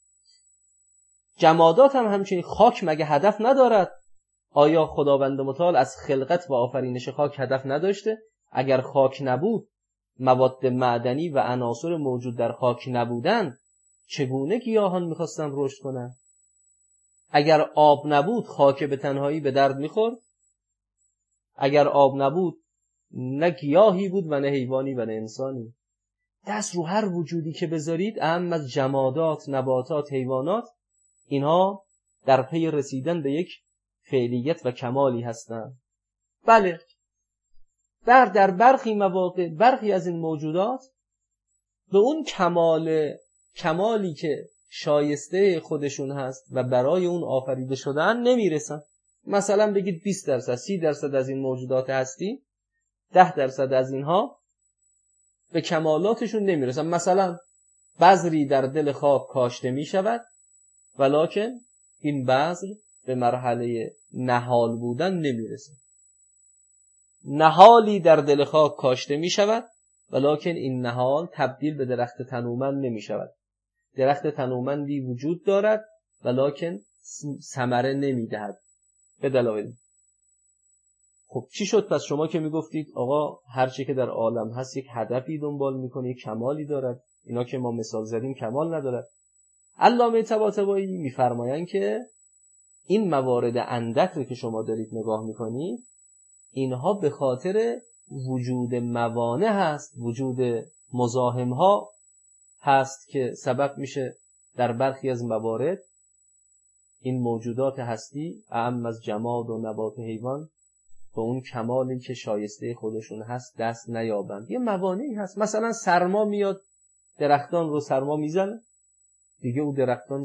جمادات هم همچنین. خاک مگه هدف ندارد؟ آیا خداوند متعال از خلقت و آفرینش خاک هدف نداشته؟ اگر خاک نبود، مواد معدنی و عناصر موجود در خاک نبودن، چگونه گیاهان میخواستن رشد کنن؟ اگر آب نبود، خاک به تنهایی به درد میخورد؟ اگر آب نبود، نه گیاهی بود و نه حیوانی و نه انسانی. دست رو هر وجودی که بذارید، اهم از جمادات، نباتات، حیوانات، اینها در پی رسیدن به یک فعلیت و کمالی هستند. بله، در برخی مواقع برخی از این موجودات به اون کمالی که شایسته خودشون هست و برای اون آفریده شدن نمیرسن. مثلا بگید 20%، 30% از این موجودات هستی، 10% از اینها به کمالاتشون نمیرسن. مثلا بذری در دل خاک کاشته می شود، ولکن این بذر به مرحله نهال بودن نمیرسه. نهالی در دل خاک کاشته می شود، ولکن این نهال تبدیل به درخت تنومند نمی شود. درخت تنومندی وجود دارد، ولکن ثمره نمی دهد به دلایل. خب چی شد پس؟ شما که می گفتید آقا هر چی که در عالم هست یک هدفی دنبال میکنه، یک کمالی دارد، اینا که ما مثال زدیم کمال ندارد. علامه طباطبایی میفرمایند که این موارد اندک رو که شما دارید نگاه میکنید، اینها به خاطر وجود موانع هست، وجود مزاحم ها هست که سبب میشه در برخی از موارد این موجودات هستی، اعم از جماد و نبات و حیوان، به اون کمالی که شایسته خودشون هست دست نیابند. یه موانعی هست. مثلا سرما میاد، درختان رو سرما میزنه، دیگه اون درختان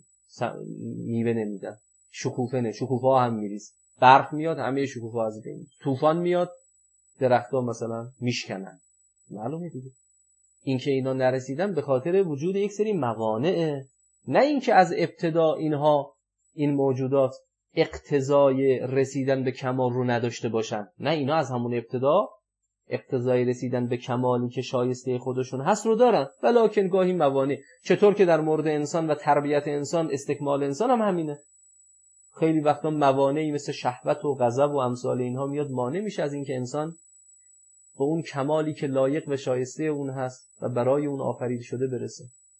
میوه نمیدن، شکوفه ها هم میریز. برف میاد، همه شکوفه ها از بین. طوفان میاد، درختان مثلا میشکنن. معلومه دیگه. این که اینا نرسیدن به خاطر وجود یک سری موانعه، نه اینکه از ابتدا این موجودات اقتضای رسیدن به کمال رو نداشته باشن. نه، اینا از همون ابتدا اقتضای رسیدن به کمالی که شایسته خودشون هست رو دارن، ولکن گاهی موانع. چطور که در مورد انسان و تربیت انسان، استکمال انسان هم همینه. خیلی وقتا موانعی مثل شهوت و غضب و امثال اینها میاد، مانع میشه از اینکه انسان به اون کمالی که لایق و شایسته اون هست و برای اون آفریده شده برسه.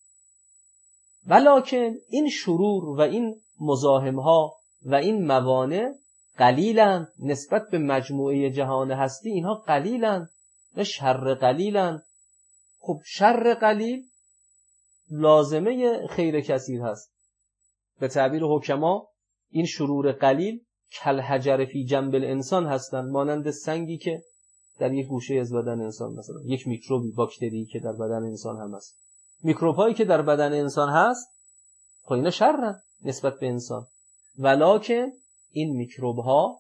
ولکن این شرور و این مزاحم ها و این موانع قلیلن نسبت به مجموعه جهان هستی. اینها قلیلن، نه شر قلیلن. خب شر قلیل لازمه خیر کثیر هست. به تعبیر حکما این شرور قلیل کالحجر فی جنب الانسان هستند، مانند سنگی که در یک گوشه از بدن انسان، مثلا یک میکروبی، باکتری که در بدن انسان هم هست. میکروب هایی که در بدن انسان هست، خب اینا شرن نسبت به انسان، ولکن این میکروب ها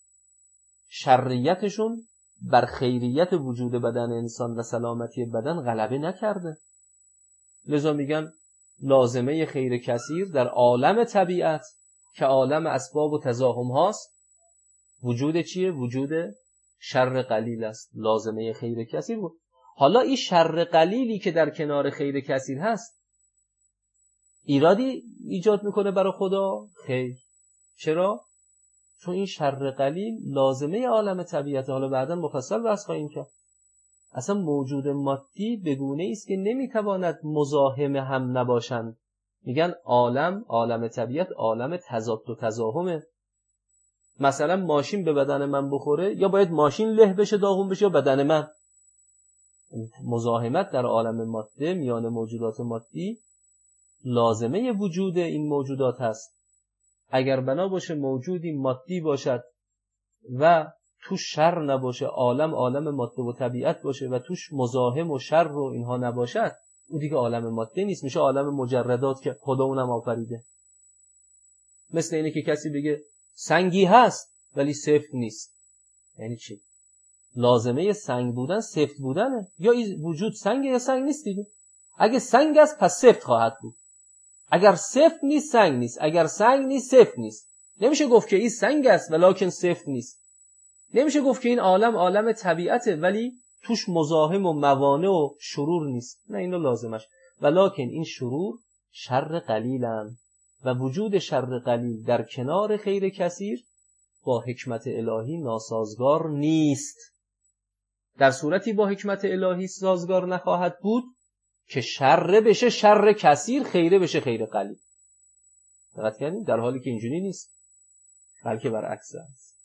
شریتشون بر خیریت وجود بدن انسان و سلامتی بدن غلبه نکرده. لذا میگن لازمه خیر کثیر در عالم طبیعت که عالم اسباب و تزاحم هاست، وجود چیه؟ وجود شر قلیل است. لازمه خیر کثیر بود. حالا این شر قلیلی که در کنار خیر کثیر هست ایرادی ایجاد میکنه برای خدا؟ خیر. چرا؟ چون این شر قلیل لازمه عالم طبیعت. حالا بعدا مفصل بحث خواهیم کرد. اصلا موجود مادی به گونه‌ای است که نمیتواند مزاحم هم نباشند. میگن عالم طبیعت عالم تضاد و تزاحمه. مثلا ماشین به بدن من بخوره، یا باید ماشین له بشه، داغون بشه، یا بدن من. مزاحمت در عالم ماده میان موجودات مادی لازمه وجود این موجودات هست. اگر بنا باشه موجودی مادی باشد و توش شر نباشه، عالم ماده و طبیعت باشه و توش مزاحم و شر و اینها نباشد، اون دیگه عالم ماده نیست، میشه عالم مجردات که خدا اونم آفریده. مثل اینه که کسی بگه سنگی هست ولی سفت نیست. یعنی چی؟ لازمه سنگ بودن سفت بودنه، یا وجود سنگه یا سنگ نیست دیگه. اگه سنگ است پس سفت خواهد بود، اگر سفت نیست سنگ نیست، اگر سنگ نیست سفت نیست. نمیشه گفت که این سنگ است ولکن سفت نیست. نمیشه گفت که این عالم طبیعته ولی توش مزاحم و موانع و شرور نیست. نه، اینو لازمش. ولکن این شرور شر قلیلن و وجود شر قلیل در کنار خیر کثیر با حکمت الهی ناسازگار نیست. در صورتی با حکمت الهی سازگار نخواهد بود که شر بشه شر کثیر، خیره بشه خیر قلیل. دقت کردین؟ در حالی که اینجوری نیست، بلکه برعکس است.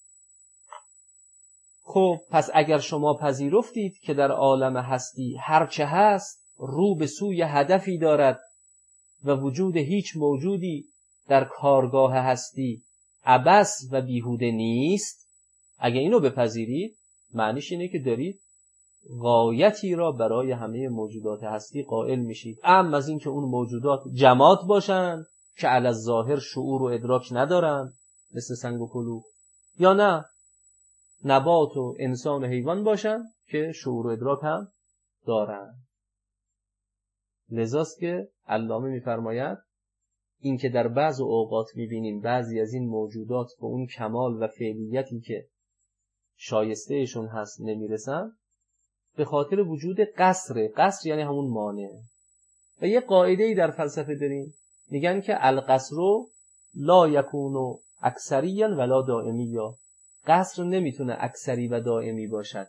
خب پس اگر شما پذیرفتید که در عالم هستی هرچه هست رو به سوی هدفی دارد و وجود هیچ موجودی در کارگاه هستی عبث و بیهوده نیست، اگه اینو بپذیرید معنیش اینه که دارید غایتی را برای همه موجودات هستی قائل میشید. اما از این که اون موجودات جماد باشن که علی الظاهر شعور و ادراک ندارن مثل سنگ و کلوخ، یا نه نبات و انسان و حیوان باشن که شعور و ادراک هم دارن. لذاست که علامه میفرماید این که در بعض اوقات میبینیم بعضی از این موجودات به اون کمال و فعلیتی که شایستهشون هست نمیرسن، به خاطر وجود قصر یعنی همون مانع. و یه قاعده‌ای در فلسفه داریم، میگن که القصر لا یکون اکثریا ولا دائمیا. قصر نمیتونه اکثری و دائمی باشد.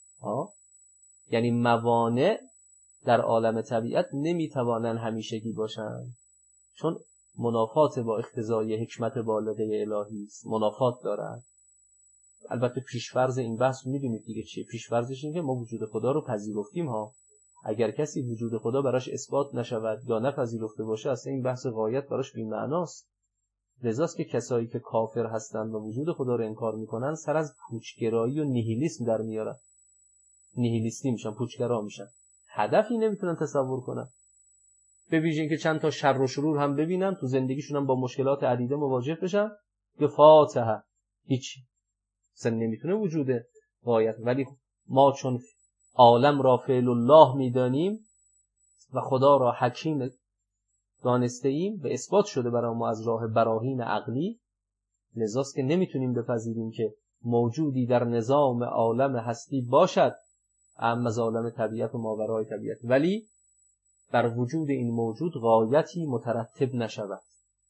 یعنی موانع در عالم طبیعت نمیتوانن همیشگی باشن، چون منافات با اقتضای حکمت بالغه الهی است، منافات دارن. البته پیشفرض این بحث میدونید دیگه چیه؟ پیشفرضش اینه که ما وجود خدا رو پذیرفتیم ها. اگر کسی وجود خدا براش اثبات نشود یا نپذیرفته باشه، اصلا این بحث غایت براش بی‌معناست. لذاست که کسایی که کافر هستن و وجود خدا رو انکار میکنن سر از پوچگرایی و نیهیلیسم در میارن، نیهیلیستی میشن، پوچگرا میشن، هدفی نمیتونن تصور کنن. به ویژه اینکه چند تا شر و شرور هم ببینن تو زندگیشون هم با مشکلات عدیده مواجه بشن، به فاتحه هیچ اصلا نمیتونه وجود غایت. ولی ما چون عالم را فعل الله میدانیم و خدا را حکیم دانسته ایم و اثبات شده برای ما از راه براهین عقلی، لذاست که نمیتونیم بپذیریم که موجودی در نظام عالم هستی باشد اما از عالم طبیعت و ماورای طبیعت، ولی بر وجود این موجود غایتی مترتب نشود،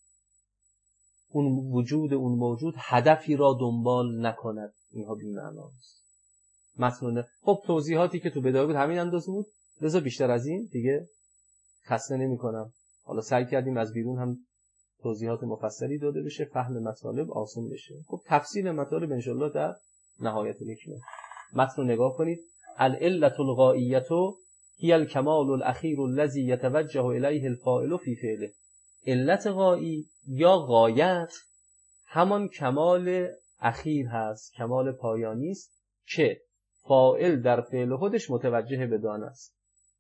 اون وجود اون موجود هدفی را دنبال نکند. اینها بی‌معناست. متن خب توضیحاتی که تو بدایه بود همین اندازه بود، لذا بیشتر از این دیگه خسته نمی‌کنم. حالا سعی کردیم از بیرون هم توضیحات مفصلی داده بشه، فهم مطالب آسان بشه. خب تفصیل مطالب انشالله در نهایت الحکمه. متن رو نگاه کنید. العلة الغائیة هی الکمال الاخیر الذی یتوجه الیه الفاعل فی فعله. علت غایی یا غایت همان کمال اخیر هست، کمال پایانی است که فاعل در فعل خودش متوجه بدان است.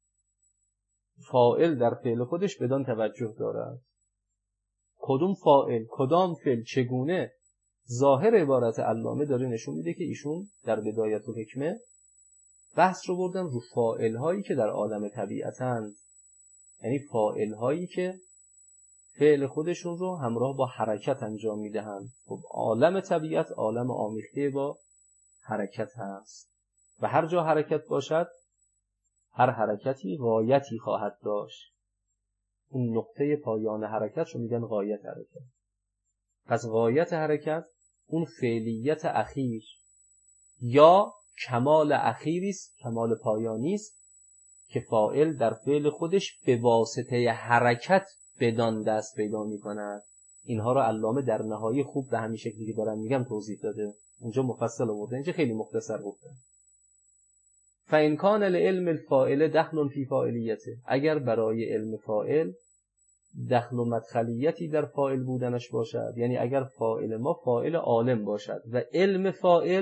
فاعل در فعل خودش بدان توجه دارد. کدوم فاعل، کدام فعل، چگونه؟ ظاهر عبارت علامه داره نشون میده که ایشون در بدایت الحکمه بحث رو بردن رو فاعل هایی که در عالم طبیعتند، یعنی فاعل هایی که فعل خودشون رو همراه با حرکت انجام میدهند. خب عالم طبیعت عالم آمیخته با حرکت هست و هر جا حرکت باشد هر حرکتی غایتی خواهد داشت. اون نقطه پایان حرکت رو میگن غایت حرکت. پس غایت حرکت اون فعلیت اخیر یا کمال اخیری است، کمال پایانی است که فاعل در فعل خودش به واسطه حرکت بدان دست پیدا می‌کند. اینها رو علامه در نهایی خوب به همین شکلی که دارم میگم توضیح داده. اونجا مفصل آورده، اینجا خیلی مختصر گفته. فإن کان لعلم الفاعل دخل فی فاعلیته، اگر برای علم فاعل دخل و مدخلیتی در فاعل بودنش باشد، یعنی اگر فاعل ما فاعل عالم باشد و علم فاعل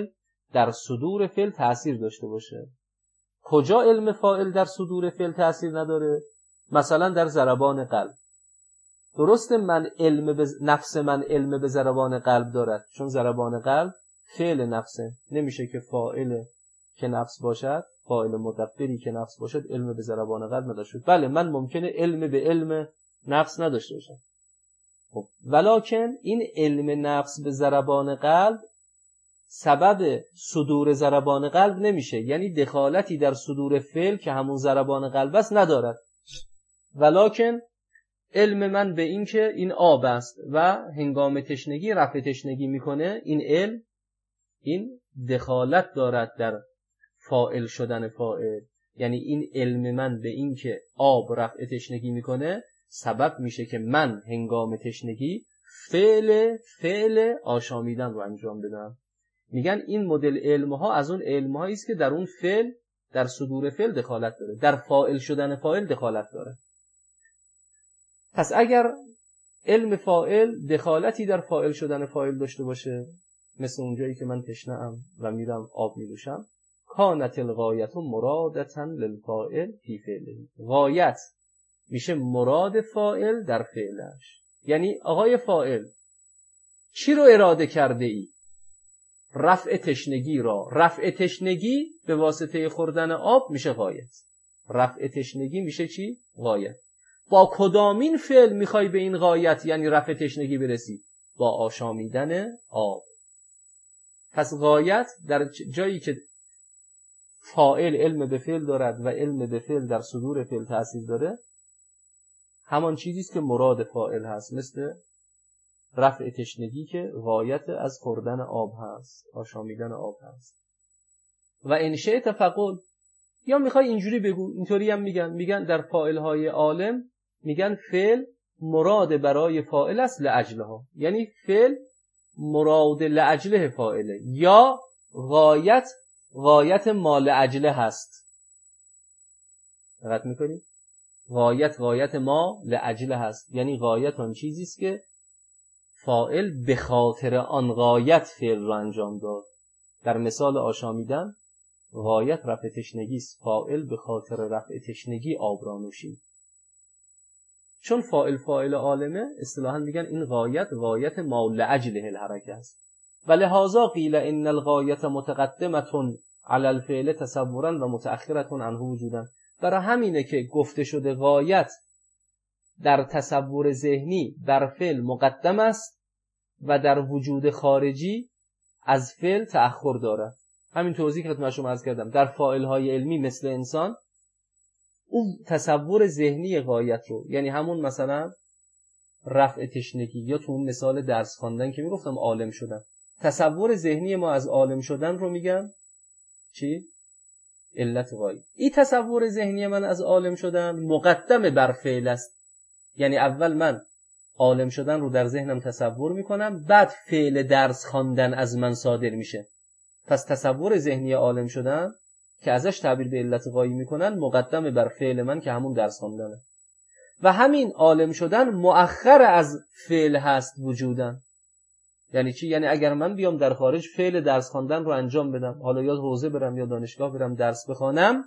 در صدور فعل تأثیر داشته باشه. کجا علم فاعل در صدور فعل تأثیر نداره؟ مثلا در ضربان قلب. درسته نفس من علم به ضربان قلب دارد، چون ضربان قلب فعل نفسه، نمیشه که فاعل که نفس باشد، فاعل مدبری که نفس باشد علم به ضربان قلب نداشته. بله من ممکنه علم به علم نفس نداشته باشم، خب ولکن این علم نفس به ضربان قلب سبب صدور ضربان قلب نمیشه، یعنی دخالتی در صدور فعل که همون ضربان قلب است ندارد. ولکن علم من به این که این آب است و هنگام تشنگی رفع تشنگی میکنه، این علم این دخالت دارد در فاعل شدن فاعل، یعنی این علم من به این که آب رفع تشنگی میکنه سبب میشه که من هنگام تشنگی فعل آشامیدن رو انجام بدم. میگن این مدل علمها از اون علمهایی است که در اون فعل، در صدور فعل دخالت داره، در فاعل شدن فاعل دخالت داره. پس اگر علم فاعل دخالتی در فاعل شدن فاعل داشته باشه، مثل اونجایی که من تشنه‌ام و میرم آب می‌نوشم، کانت الغایت مرادتا للفاعل فی فعله، غایت میشه مراد فاعل در فعلش. یعنی آقای فاعل چی رو اراده کرده ای؟ رفع تشنگی را. رفع تشنگی به واسطه خوردن آب میشه غایت. رفع تشنگی میشه چی؟ غایت. با کدامین فعل میخوای به این غایت یعنی رفع تشنگی برسی؟ با آشامیدن آب. پس غایت در جایی که فاعل علم به فعل دارد و علم به فعل در صدور فعل تأثیر داره، همان چیزی است که مراد فاعل هست، مثل رفع تشنگی که غایت از خوردن آب هست، آشامیدن آب هست. و انشاء تفقل، یا میخوای اینجوری بگو، اینطوری هم میگن در فاعلهای عالم میگن فعل مراد برای فاعل است لاجلها، یعنی فعل مراد لاجله فاعله، یا غایت ما لاجله هست. دقت میکنی؟ غایت ما لاجله هست، یعنی غایت آن چیزی است که فاعل به خاطر آن غایت فعل را انجام داد. در مثال آشامیدن غایت رفع تشنگی است، فاعل به خاطر رفع تشنگی آب را نوشید. چون فاعل عالمه اصطلاحاً میگن این غایت ما لاجله الحرکه است. و لهذا قیل ان الغایت متقدمه علی الفعل تصورا و متأخره عنه وجودا. برای همینه که گفته شده غایت در تصور ذهنی بر فعل مقدم است و در وجود خارجی از فعل تأخر دارد. همین توضیح که خدمت شما عرض کردم، در فاعل‌های علمی مثل انسان اون تصور ذهنی غایت رو، یعنی همون مثلا رفع تشنگی، یا تو اون مثال درس خواندن که میگفتم عالم شدن، تصور ذهنی ما از عالم شدن رو میگن چی؟ علت غایت. این تصور ذهنی من از عالم شدن مقدم بر فعل است، یعنی اول من عالم شدن رو در ذهنم تصور میکنم، بعد فعل درس خواندن از من صادر میشه. پس تصور ذهنی عالم شدن که ازش تعبیر به علت غایی میکنن مقدم بر فعل من که همون درس خواندنه. و همین عالم شدن مؤخر از فعل هست وجودن. یعنی چی؟ یعنی اگر من بیام در خارج فعل درس خواندن رو انجام بدم، حالا یا حوزه برم یا دانشگاه برم درس بخوانم،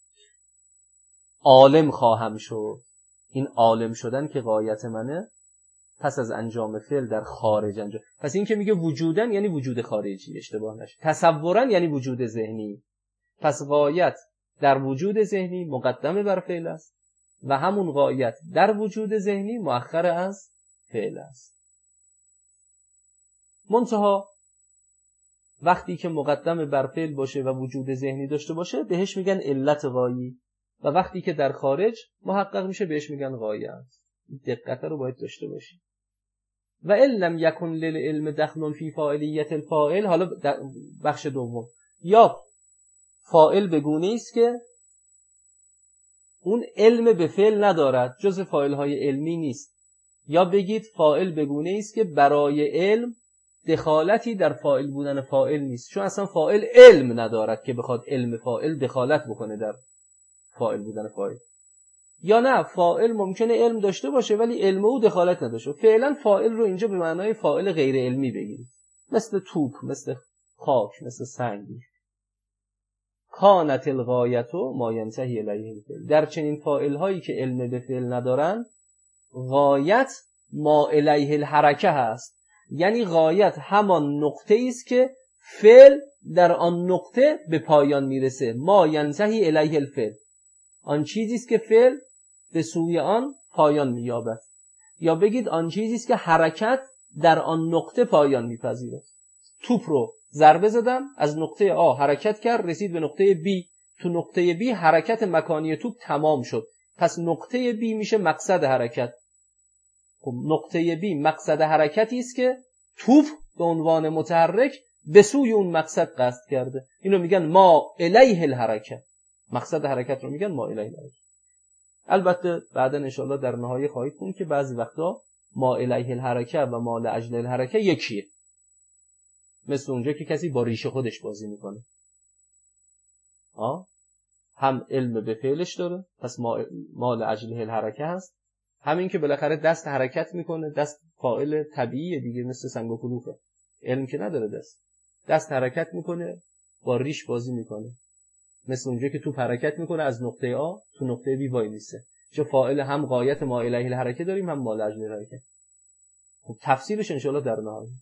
عالم خواهم شد. این عالم شدن که غایت منه، پس از انجام فعل در خارج انجام. پس این که میگه وجودن یعنی وجود خارجی، اشتباه نشه. تصورن یعنی وجود ذهنی. پس غایت در وجود ذهنی مقدم بر فعل است و همون غایت در وجود ذهنی مؤخر از فعل است. منتها وقتی که مقدم بر فعل باشه و وجود ذهنی داشته باشه بهش میگن علت غایی، و وقتی که در خارج محقق میشه بهش میگن غایه است. دقت رو باید داشته باشی. و ان لم یکن للعلم دخل فی فاعلیت الفاعل، حالا بخش دوم، یا فاعل به گونه‌ای است که اون علم به فعل ندارد، جز فاعل‌های علمی نیست، یا بگید فاعل به گونه‌ای است که برای علم دخالتی در فاعل بودن فاعل نیست، چون اصلا فاعل علم ندارد که بخواد علم فاعل دخالت بکنه در فاعل بودن فاعل. یا نه، فاعل ممکنه علم داشته باشه ولی علم او دخالت نداشته. فعلا فاعل رو اینجا به معنای فاعل غیر علمی بگیرید، مثل توپ، مثل خاک، مثل سنگ. کانت الغایت ما ینتهی الیه الفعل. در چنین فاعل هایی که علم به فعل ندارن، غایت ما الیه الحرکه هست، یعنی غایت همان نقطه است که فعل در آن نقطه به پایان میرسه. ما ینتهی الیه الفعل، آن چیزی است که فعل به سوی آن پایان مییابد، یا بگید آن چیزی است که حرکت در آن نقطه پایان میپذیرد. توپ رو ضربه زدم، از نقطه آ حرکت کرد، رسید به نقطه بی. تو نقطه بی حرکت مکانی توپ تمام شد، پس نقطه بی میشه مقصد حرکت. خب نقطه بی مقصد حرکتی است که توپ به عنوان متحرک به سوی اون مقصد قصد کرده. اینو میگن ما الیه الحرکه، مقصد حرکت رو میگن ما الیه الحرکه. البته بعدا ان شاء الله در نهایه خواهید خوند که بعضی وقتا ما الیه الحرکه و ما لاجل الحرکه یکیه، مثل اونجا که کسی با ریشه خودش بازی میکنه. هم علم به فعلش داره، پس ما لاجل الحرکه هست، همین که بالاخره دست حرکت میکنه، دست فاعل طبیعیه دیگه، مثل سنگ و کلوفه، علم که نداره، دست حرکت میکنه، با ریش بازی میکنه، مثل اونجا که توپ حرکت میکنه از نقطه آ تو نقطه بی وای میسه. چون فاعل هم غایت ما الیه الحرکه داریم، هم ما لاجل الحرکه. خب تفصیلش ان شاء الله در نهایت.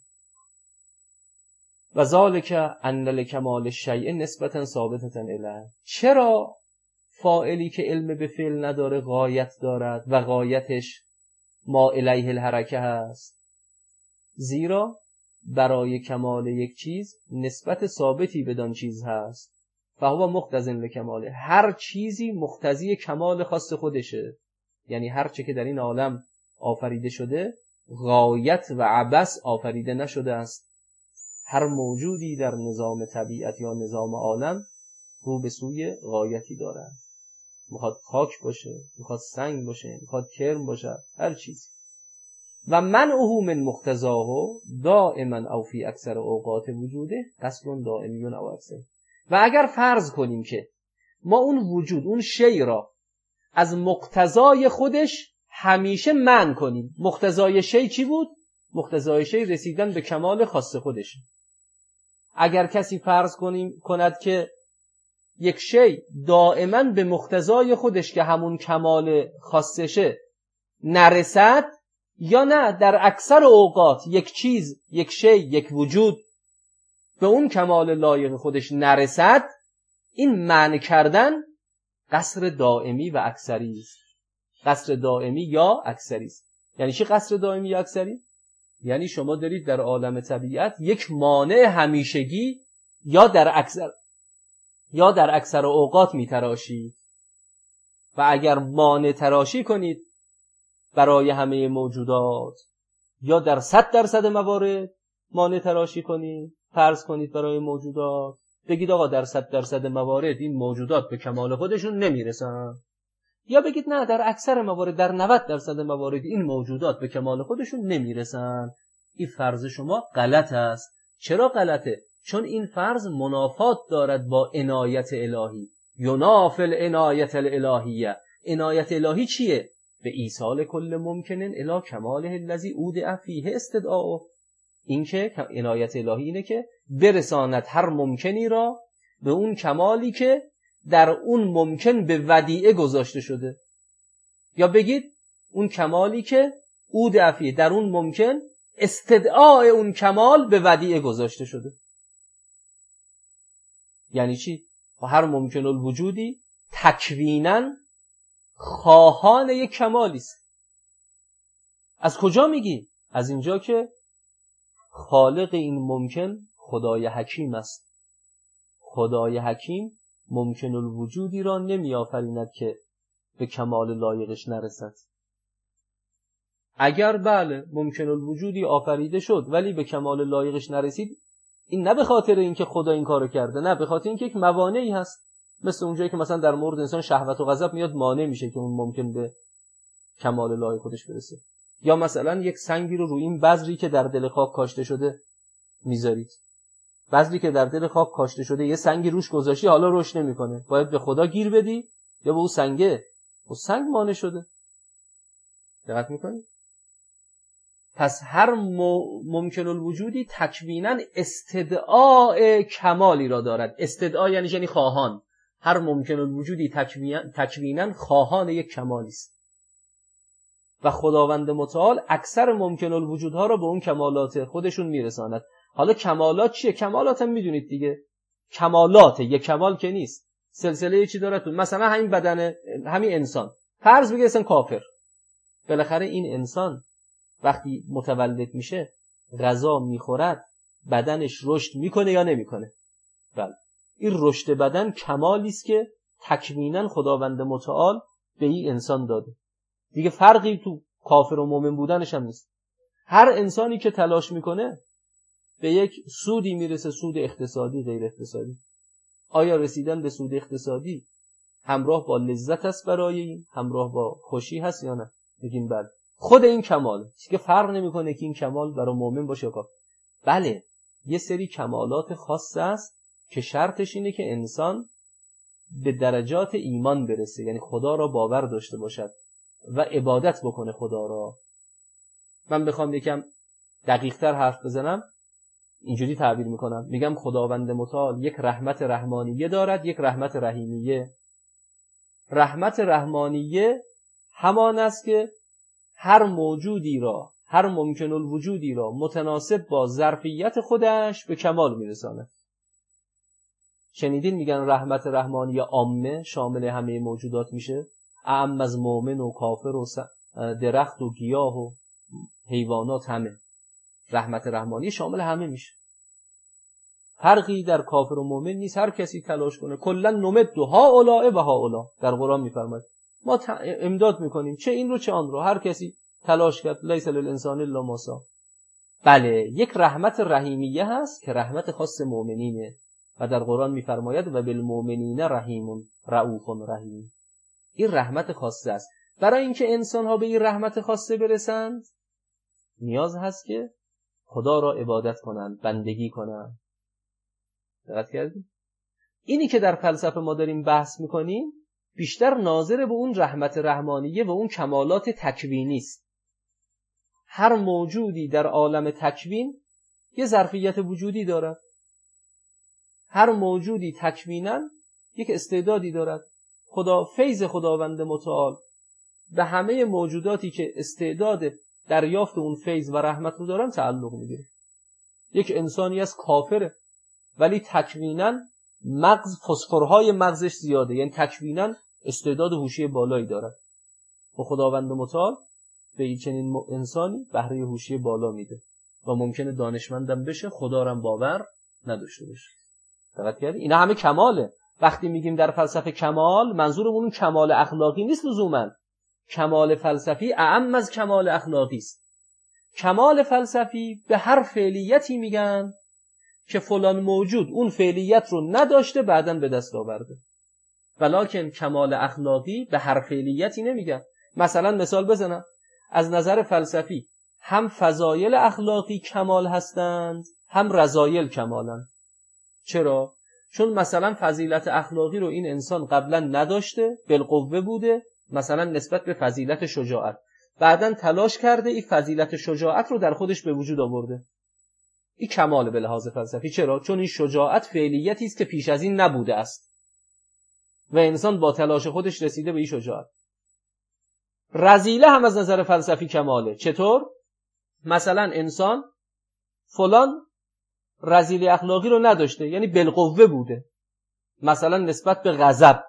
و ذالک ان لکمال الشیء نسبتا ثابتة الیه. چرا فاعلی که علم به فعل نداره غایت دارد و غایتش ما الیه الحرکه هست؟ زیرا برای کمال یک چیز نسبت ثابتی بدان چیز هست. فهو مقتضی لکماله، هر چیزی مقتضی کمال خاص خودشه. یعنی هر چه که در این عالم آفریده شده غایت و عبث آفریده نشده است. هر موجودی در نظام طبیعت یا نظام عالم رو به سوی غایتی داره. میخواد خاک باشه، میخواد سنگ باشه، میخواد کرم باشه، هر چیزی. و منعه من مقتضاه دائما او فی اکثر اوقات وجوده قصد دائمی او اکثر. و اگر فرض کنیم که ما اون وجود، اون شی را از مقتضای خودش همیشه منع کنیم. مقتضای شی چی بود؟ مقتضای شی رسیدن به کمال خاص خودش. اگر کسی فرض کند که یک شی دائما به مقتضای خودش که همون کمال خاصشه نرسد، یا نه در اکثر اوقات یک چیز، یک شی، یک وجود به اون کمال لایق خودش نرسد، این منع کردن قصر دائمی و اکثری است. قصر دائمی یا اکثری است. یعنی چی قصر دائمی یا اکثری؟ یعنی شما دارید در عالم طبیعت یک مانع همیشگی یا در اکثر اوقات میتراشید. و اگر مانع تراشی کنید برای همه موجودات، یا در 100% موارد مانع تراشی کنید، فرض کنید برای موجودات، بگید آقا در 100% موارد این موجودات به کمال خودشون نمیرسن، یا بگید نه در اکثر موارد، در 90% موارد این موجودات به کمال خودشون نمیرسن، این فرض شما غلط است. چرا غلطه؟ چون این فرض منافات دارد با عنایت الهی. ینافی العنایت الالهیه. عنایت الهی چیه؟ به ایصال کل ممکنن الی کماله الذی اودع فیه استدعاء. این که عنایت الهی اینه که برساند هر ممکنی را به اون کمالی که در اون ممکن به ودیعه گذاشته شده، یا بگید اون کمالی که اودع فیه، در اون ممکن استدعاء اون کمال به ودیعه گذاشته شده. یعنی چی؟ هر ممکن الوجودی تکویناً خواهان یک کمالی است. از کجا میگی؟ از اینجا که خالق این ممکن خدای حکیم است. خدای حکیم ممکن الوجودی را نمی آفریند که به کمال لایقش نرسد. اگر بله ممکن الوجودی آفریده شد ولی به کمال لایقش نرسید، این نه به خاطر اینکه خدا این کارو کرده، نه به خاطر اینکه یک موانعی هست. مثل اونجایی که مثلا در مورد انسان شهوت و غضب میاد مانع میشه که اون ممکن به کمال لایق خودش برسه. یا مثلا یک سنگی رو روی این بذری که در دل خاک کاشته شده میذارید. بذری که در دل خاک کاشته شده یه سنگی روش گذاشتی، حالا رشد نمیکنه، باید به خدا گیر بدی یا به اون سنگه. اون سنگ مانع شده. دقت میکنی؟ پس هر ممکن الوجودی تکویناً استدعاء کمالی را دارد. استدعا یعنی خواهان. هر ممکن الوجودی تکویناً خواهان یک کمالی است و خداوند متعال اکثر ممکن الوجودها را به اون کمالات خودشون میرساند. حالا کمالات چیه؟ کمالات هم میدونید دیگه، کمالات یک کمال که نیست، سلسله چی داره تو. مثلا همین بدن، همین انسان، فرض بگیر اصلا کافر، بالاخره این انسان وقتی متولد میشه غذا میخورد، بدنش رشد میکنه یا نمیکنه؟ بله، این رشد بدن کمالی است که تکویناً خداوند متعال به این انسان داده. دیگه فرقی تو کافر و مؤمن بودنش هم نیست. هر انسانی که تلاش میکنه به یک سودی میرسه، سود اقتصادی، غیر اقتصادی. آیا رسیدن به سود اقتصادی همراه با لذت است برای این، همراه با خوشی هست یا نه؟ بگیم بله. خود این کمال که فرق نمیکنه که این کمال برای مؤمن باشه یا کافر. بله، یه سری کمالات خاصه است که شرطش اینه که انسان به درجات ایمان برسه، یعنی خدا را باور داشته باشد و عبادت بکنه خدا را. من بخوام یکم دقیق‌تر حرف بزنم اینجوری تعبیر میکنم، میگم خداوند متعال یک رحمت رحمانیه دارد، یک رحمت رحیمیه. رحمت رحمانیه همان است که هر موجودی را، هر ممکن الوجودی را متناسب با ظرفیت خودش به کمال میرساند. شنیدین میگن رحمت رحمانیه عامه، شامل همه موجودات میشه، اعم از مؤمن و کافر و درخت و گیاه و حیوانات، همه رحمت رحمانی شامل همه میشه. فرقی در کافر و مؤمن نیست، هر کسی تلاش کنه. کلا نمد هؤلاء و هؤلاء در قرآن میفرماید، ما امداد میکنیم چه این رو چه آن رو، هر کسی تلاش کرد. لیس للانسان الا ما سعی. بله، یک رحمت رحیمیه هست که رحمت خاص مؤمنینه و در قرآن میفرماید و بالمؤمنین رحیم رؤوف رحیم. این رحمت خاصه است. برای اینکه انسان ها به این رحمت خاصه برسند نیاز هست که خدا را عبادت کنند، بندگی کنند. دقت کردید؟ اینی که در فلسفه ما داریم بحث میکنیم بیشتر ناظر به اون رحمت رحمانیه و اون کمالات تکوینی است. هر موجودی در عالم تکوین یه ظرفیت وجودی دارد. هر موجودی تکویناً یک استعدادی دارد. فیض خداوند متعال به همه موجوداتی که استعداد دریافت اون فیض و رحمت رو دارن تعلق میگیره. یک انسانی از کافره ولی تکویناً فسفرهای مغزش زیاده، یعنی تکویناً استعداد هوشی بالایی دارد و خداوند متعال به چنین انسانی بهره هوشی بالا میده و ممکنه دانشمندم بشه، خدا را باور نداشته باشه. دقت کردید؟ اینا همه کماله. وقتی میگیم در فلسفه کمال، منظورمون کمال اخلاقی نیست لزوما. کمال فلسفی اعم از کمال اخلاقی است. کمال فلسفی به هر فعلیتی میگن که فلان موجود اون فعلیت رو نداشته بعداً به دست آورده. ولکن کمال اخلاقی به هر فعلیتی نمیگن. مثلا مثال بزنم، از نظر فلسفی هم فضایل اخلاقی کمال هستند، هم رذایل کمالند. چرا؟ چون مثلا فضیلت اخلاقی رو این انسان قبلا نداشته، بالقوه بوده، مثلا نسبت به فضیلت شجاعت، بعداً تلاش کرده این فضیلت شجاعت رو در خودش به وجود آورده. این کمال به لحاظ فلسفی. چرا؟ چون این شجاعت فعلیتی است که پیش از این نبوده است و انسان با تلاش خودش رسیده به این شجاعت. رذیله هم از نظر فلسفی کماله. چطور؟ مثلا انسان فلان رذیله اخلاقی رو نداشته، یعنی بالقوه بوده، مثلا نسبت به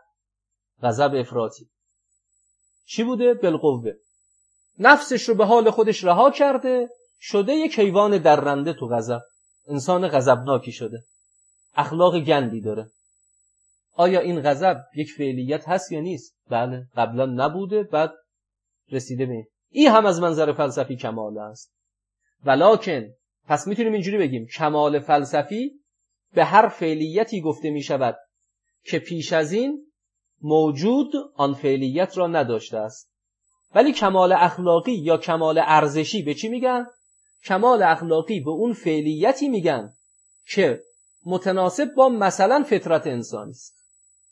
غضب افراطی چی بوده؟ بالقوه. نفسش رو به حال خودش رها کرده، شده یک حیوان درنده تو غضب، انسان غضبناکی شده، اخلاق گندی داره. آیا این غضب یک فعلیت هست یا نیست؟ بله، قبلا نبوده، بعد رسیده به این هم از منظر فلسفی کمال است. ولکن پس میتونیم اینجوری بگیم کمال فلسفی به هر فعلیتی گفته می شود که پیش از این موجود آن فعلیت را نداشته است. ولی کمال اخلاقی یا کمال ارزشی به چی میگن؟ کمال اخلاقی به اون فعلیتی میگن که متناسب با مثلا فطرت انسانی است.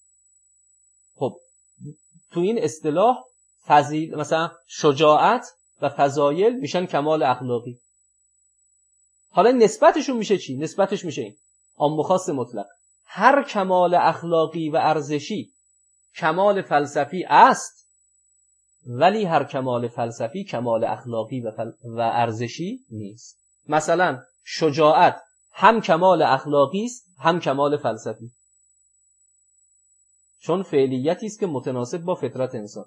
خب تو این اصطلاح مثلا شجاعت و فضایل میشن کمال اخلاقی. حالا نسبتشون میشه چی؟ نسبتش میشه این عام و خاص مطلق. هر کمال اخلاقی و ارزشی کمال فلسفی است، ولی هر کمال فلسفی کمال اخلاقی و ارزشی نیست. مثلا شجاعت هم کمال اخلاقی است هم کمال فلسفی، چون فعلیتی است که متناسب با فطرت انسان.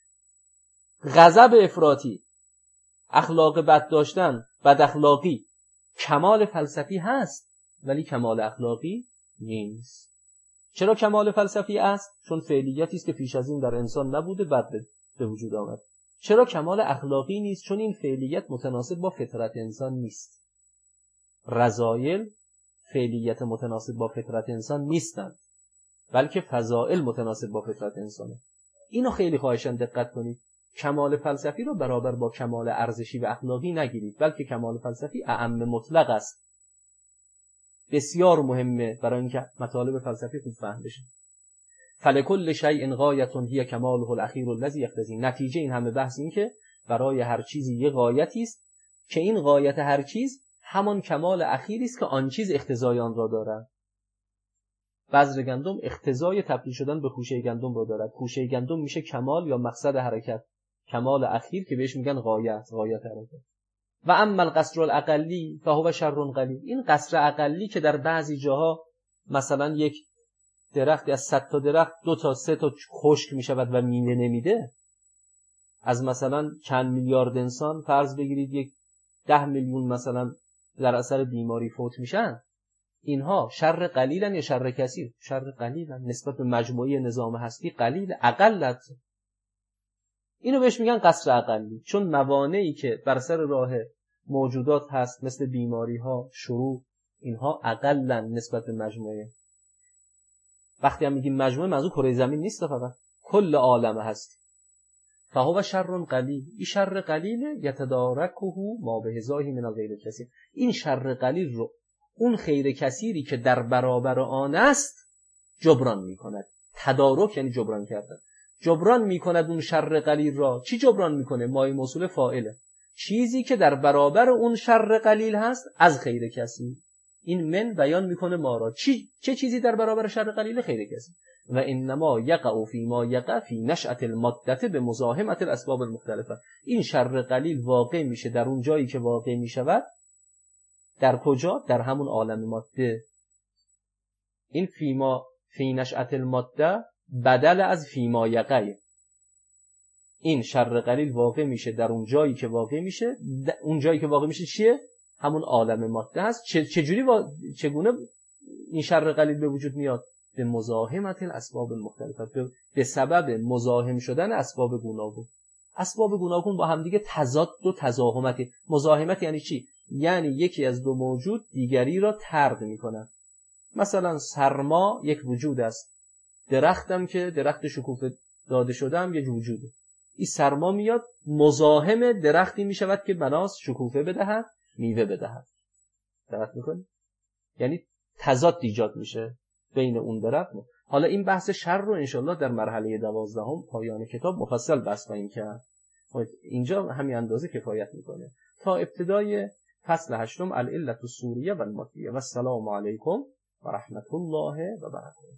غضب افراطی، اخلاق بد داشتن، بد اخلاقی کمال فلسفی هست ولی کمال اخلاقی نیست. چرا کمال فلسفی است؟ چون فعلیتی است که پیش از این در انسان نبوده، بعد به وجود آمد. چرا کمال اخلاقی نیست؟ چون این فعلیت متناسب با فطرت انسان نیست. رذایل فعلیت متناسب با فطرت انسان نیستند، بلکه فضائل متناسب با فطرت انسانه. اینو خیلی خواهشاً دقت کنید. کمال فلسفی رو برابر با کمال ارزشی و اخلاقی نگیرید، بلکه کمال فلسفی اعم مطلق است. بسیار مهمه برای اینکه مطالب فلسفی خوب فهم بشه. فلکل شیء غایة هی کماله الاخیر الذی یقتضی. نتیجه این همه بحث این که برای هر چیزی یه غایتی است که این غایت هر چیز همان کمال اخیری است که آن چیز اقتضای آن را دارد. بذر گندم اقتضای تبدیل شدن به خوشه گندم را دارد. خوشه گندم میشه کمال یا مقصد حرکت، کمال اخیر که بهش میگن غایت حرکت. و اما القصر الاقلی فهو شر قلیل. این قصر اقلی که در بعضی جاها مثلا یک درختی از 100 تا درخت 2 تا 3 تا خشک میشود و میوه نمیده، از مثلا چند میلیارد انسان فرض بگیرید یک 10 میلیون مثلا در اثر بیماری فوت میشن، اینها شر قلیلن یا شر کثیر؟ شر قلیلن، نسبت به مجموعه نظام هستی قلیل، اقلت. اینو بهش میگن قصر اقلی، چون موانعی که بر سر راه موجودات هست مثل بیماری ها، شروع، اینها اقلن نسبت به مجموعه. وقتی هم میگیم مجموعه، منظور کره زمین نیست، فقط کل عالم هست. فهو شر قلیل. این شر قلیل یتدارکه ما به هزاهی من الغیر کثیر. این شر قلیل رو اون خیر کثیری که در برابر آن است جبران میکند. تدارک یعنی جبران کردن. جبران میکند اون شر قلیل را. چی جبران میکنه؟ مای موصول فاعله. چیزی که در برابر اون شر قلیل هست از خیر کثیر. این من بیان میکنه ما را. چه چیزی در برابر شر قلیل؟ خیر کثیر. و انما یقع فی ما یقع فی نشأة الماده به مزاحمة الاسباب المختلفه. این شر قلیل واقع میشه در اون جایی که واقع میشود. در کجا؟ در همون عالم ماده. این فی نشأة الماده بدل از فی ما یقع. این شر قلیل واقع میشه در اون جایی که واقع میشه. اون جایی که واقع میشه چیه؟ همون عالم ماده هست. چگونه این شر قلیل به وجود میاد؟ به مزاحمت الاسباب المختلفه، به سبب مزاحم شدن اسباب گوناگون. اسباب گوناگون با همدیگه تضاد و تزاحمتی. مزاحمت یعنی چی؟ یعنی یکی از دو موجود دیگری را طرد میکنن. مثلا سرما یک وجود است، درختم که درخت شکوفه داده شده هم یک وجوده. این سرما میاد مزاحم درختی میشود که بناس شکوفه بدهد، میوه بدهد. دقت میکنی؟ یعنی تضاد ایجاد میشه بین اون درخت. حالا این بحث شر رو انشالله در مرحله 12 پایان کتاب مفصل بحث خواهیم کرد. اینجا همین اندازه کفایت میکنه. تا ابتدای فصل 8 العلة السوریه و المادیه. و السلام علیکم و رحمت الله و برکاته.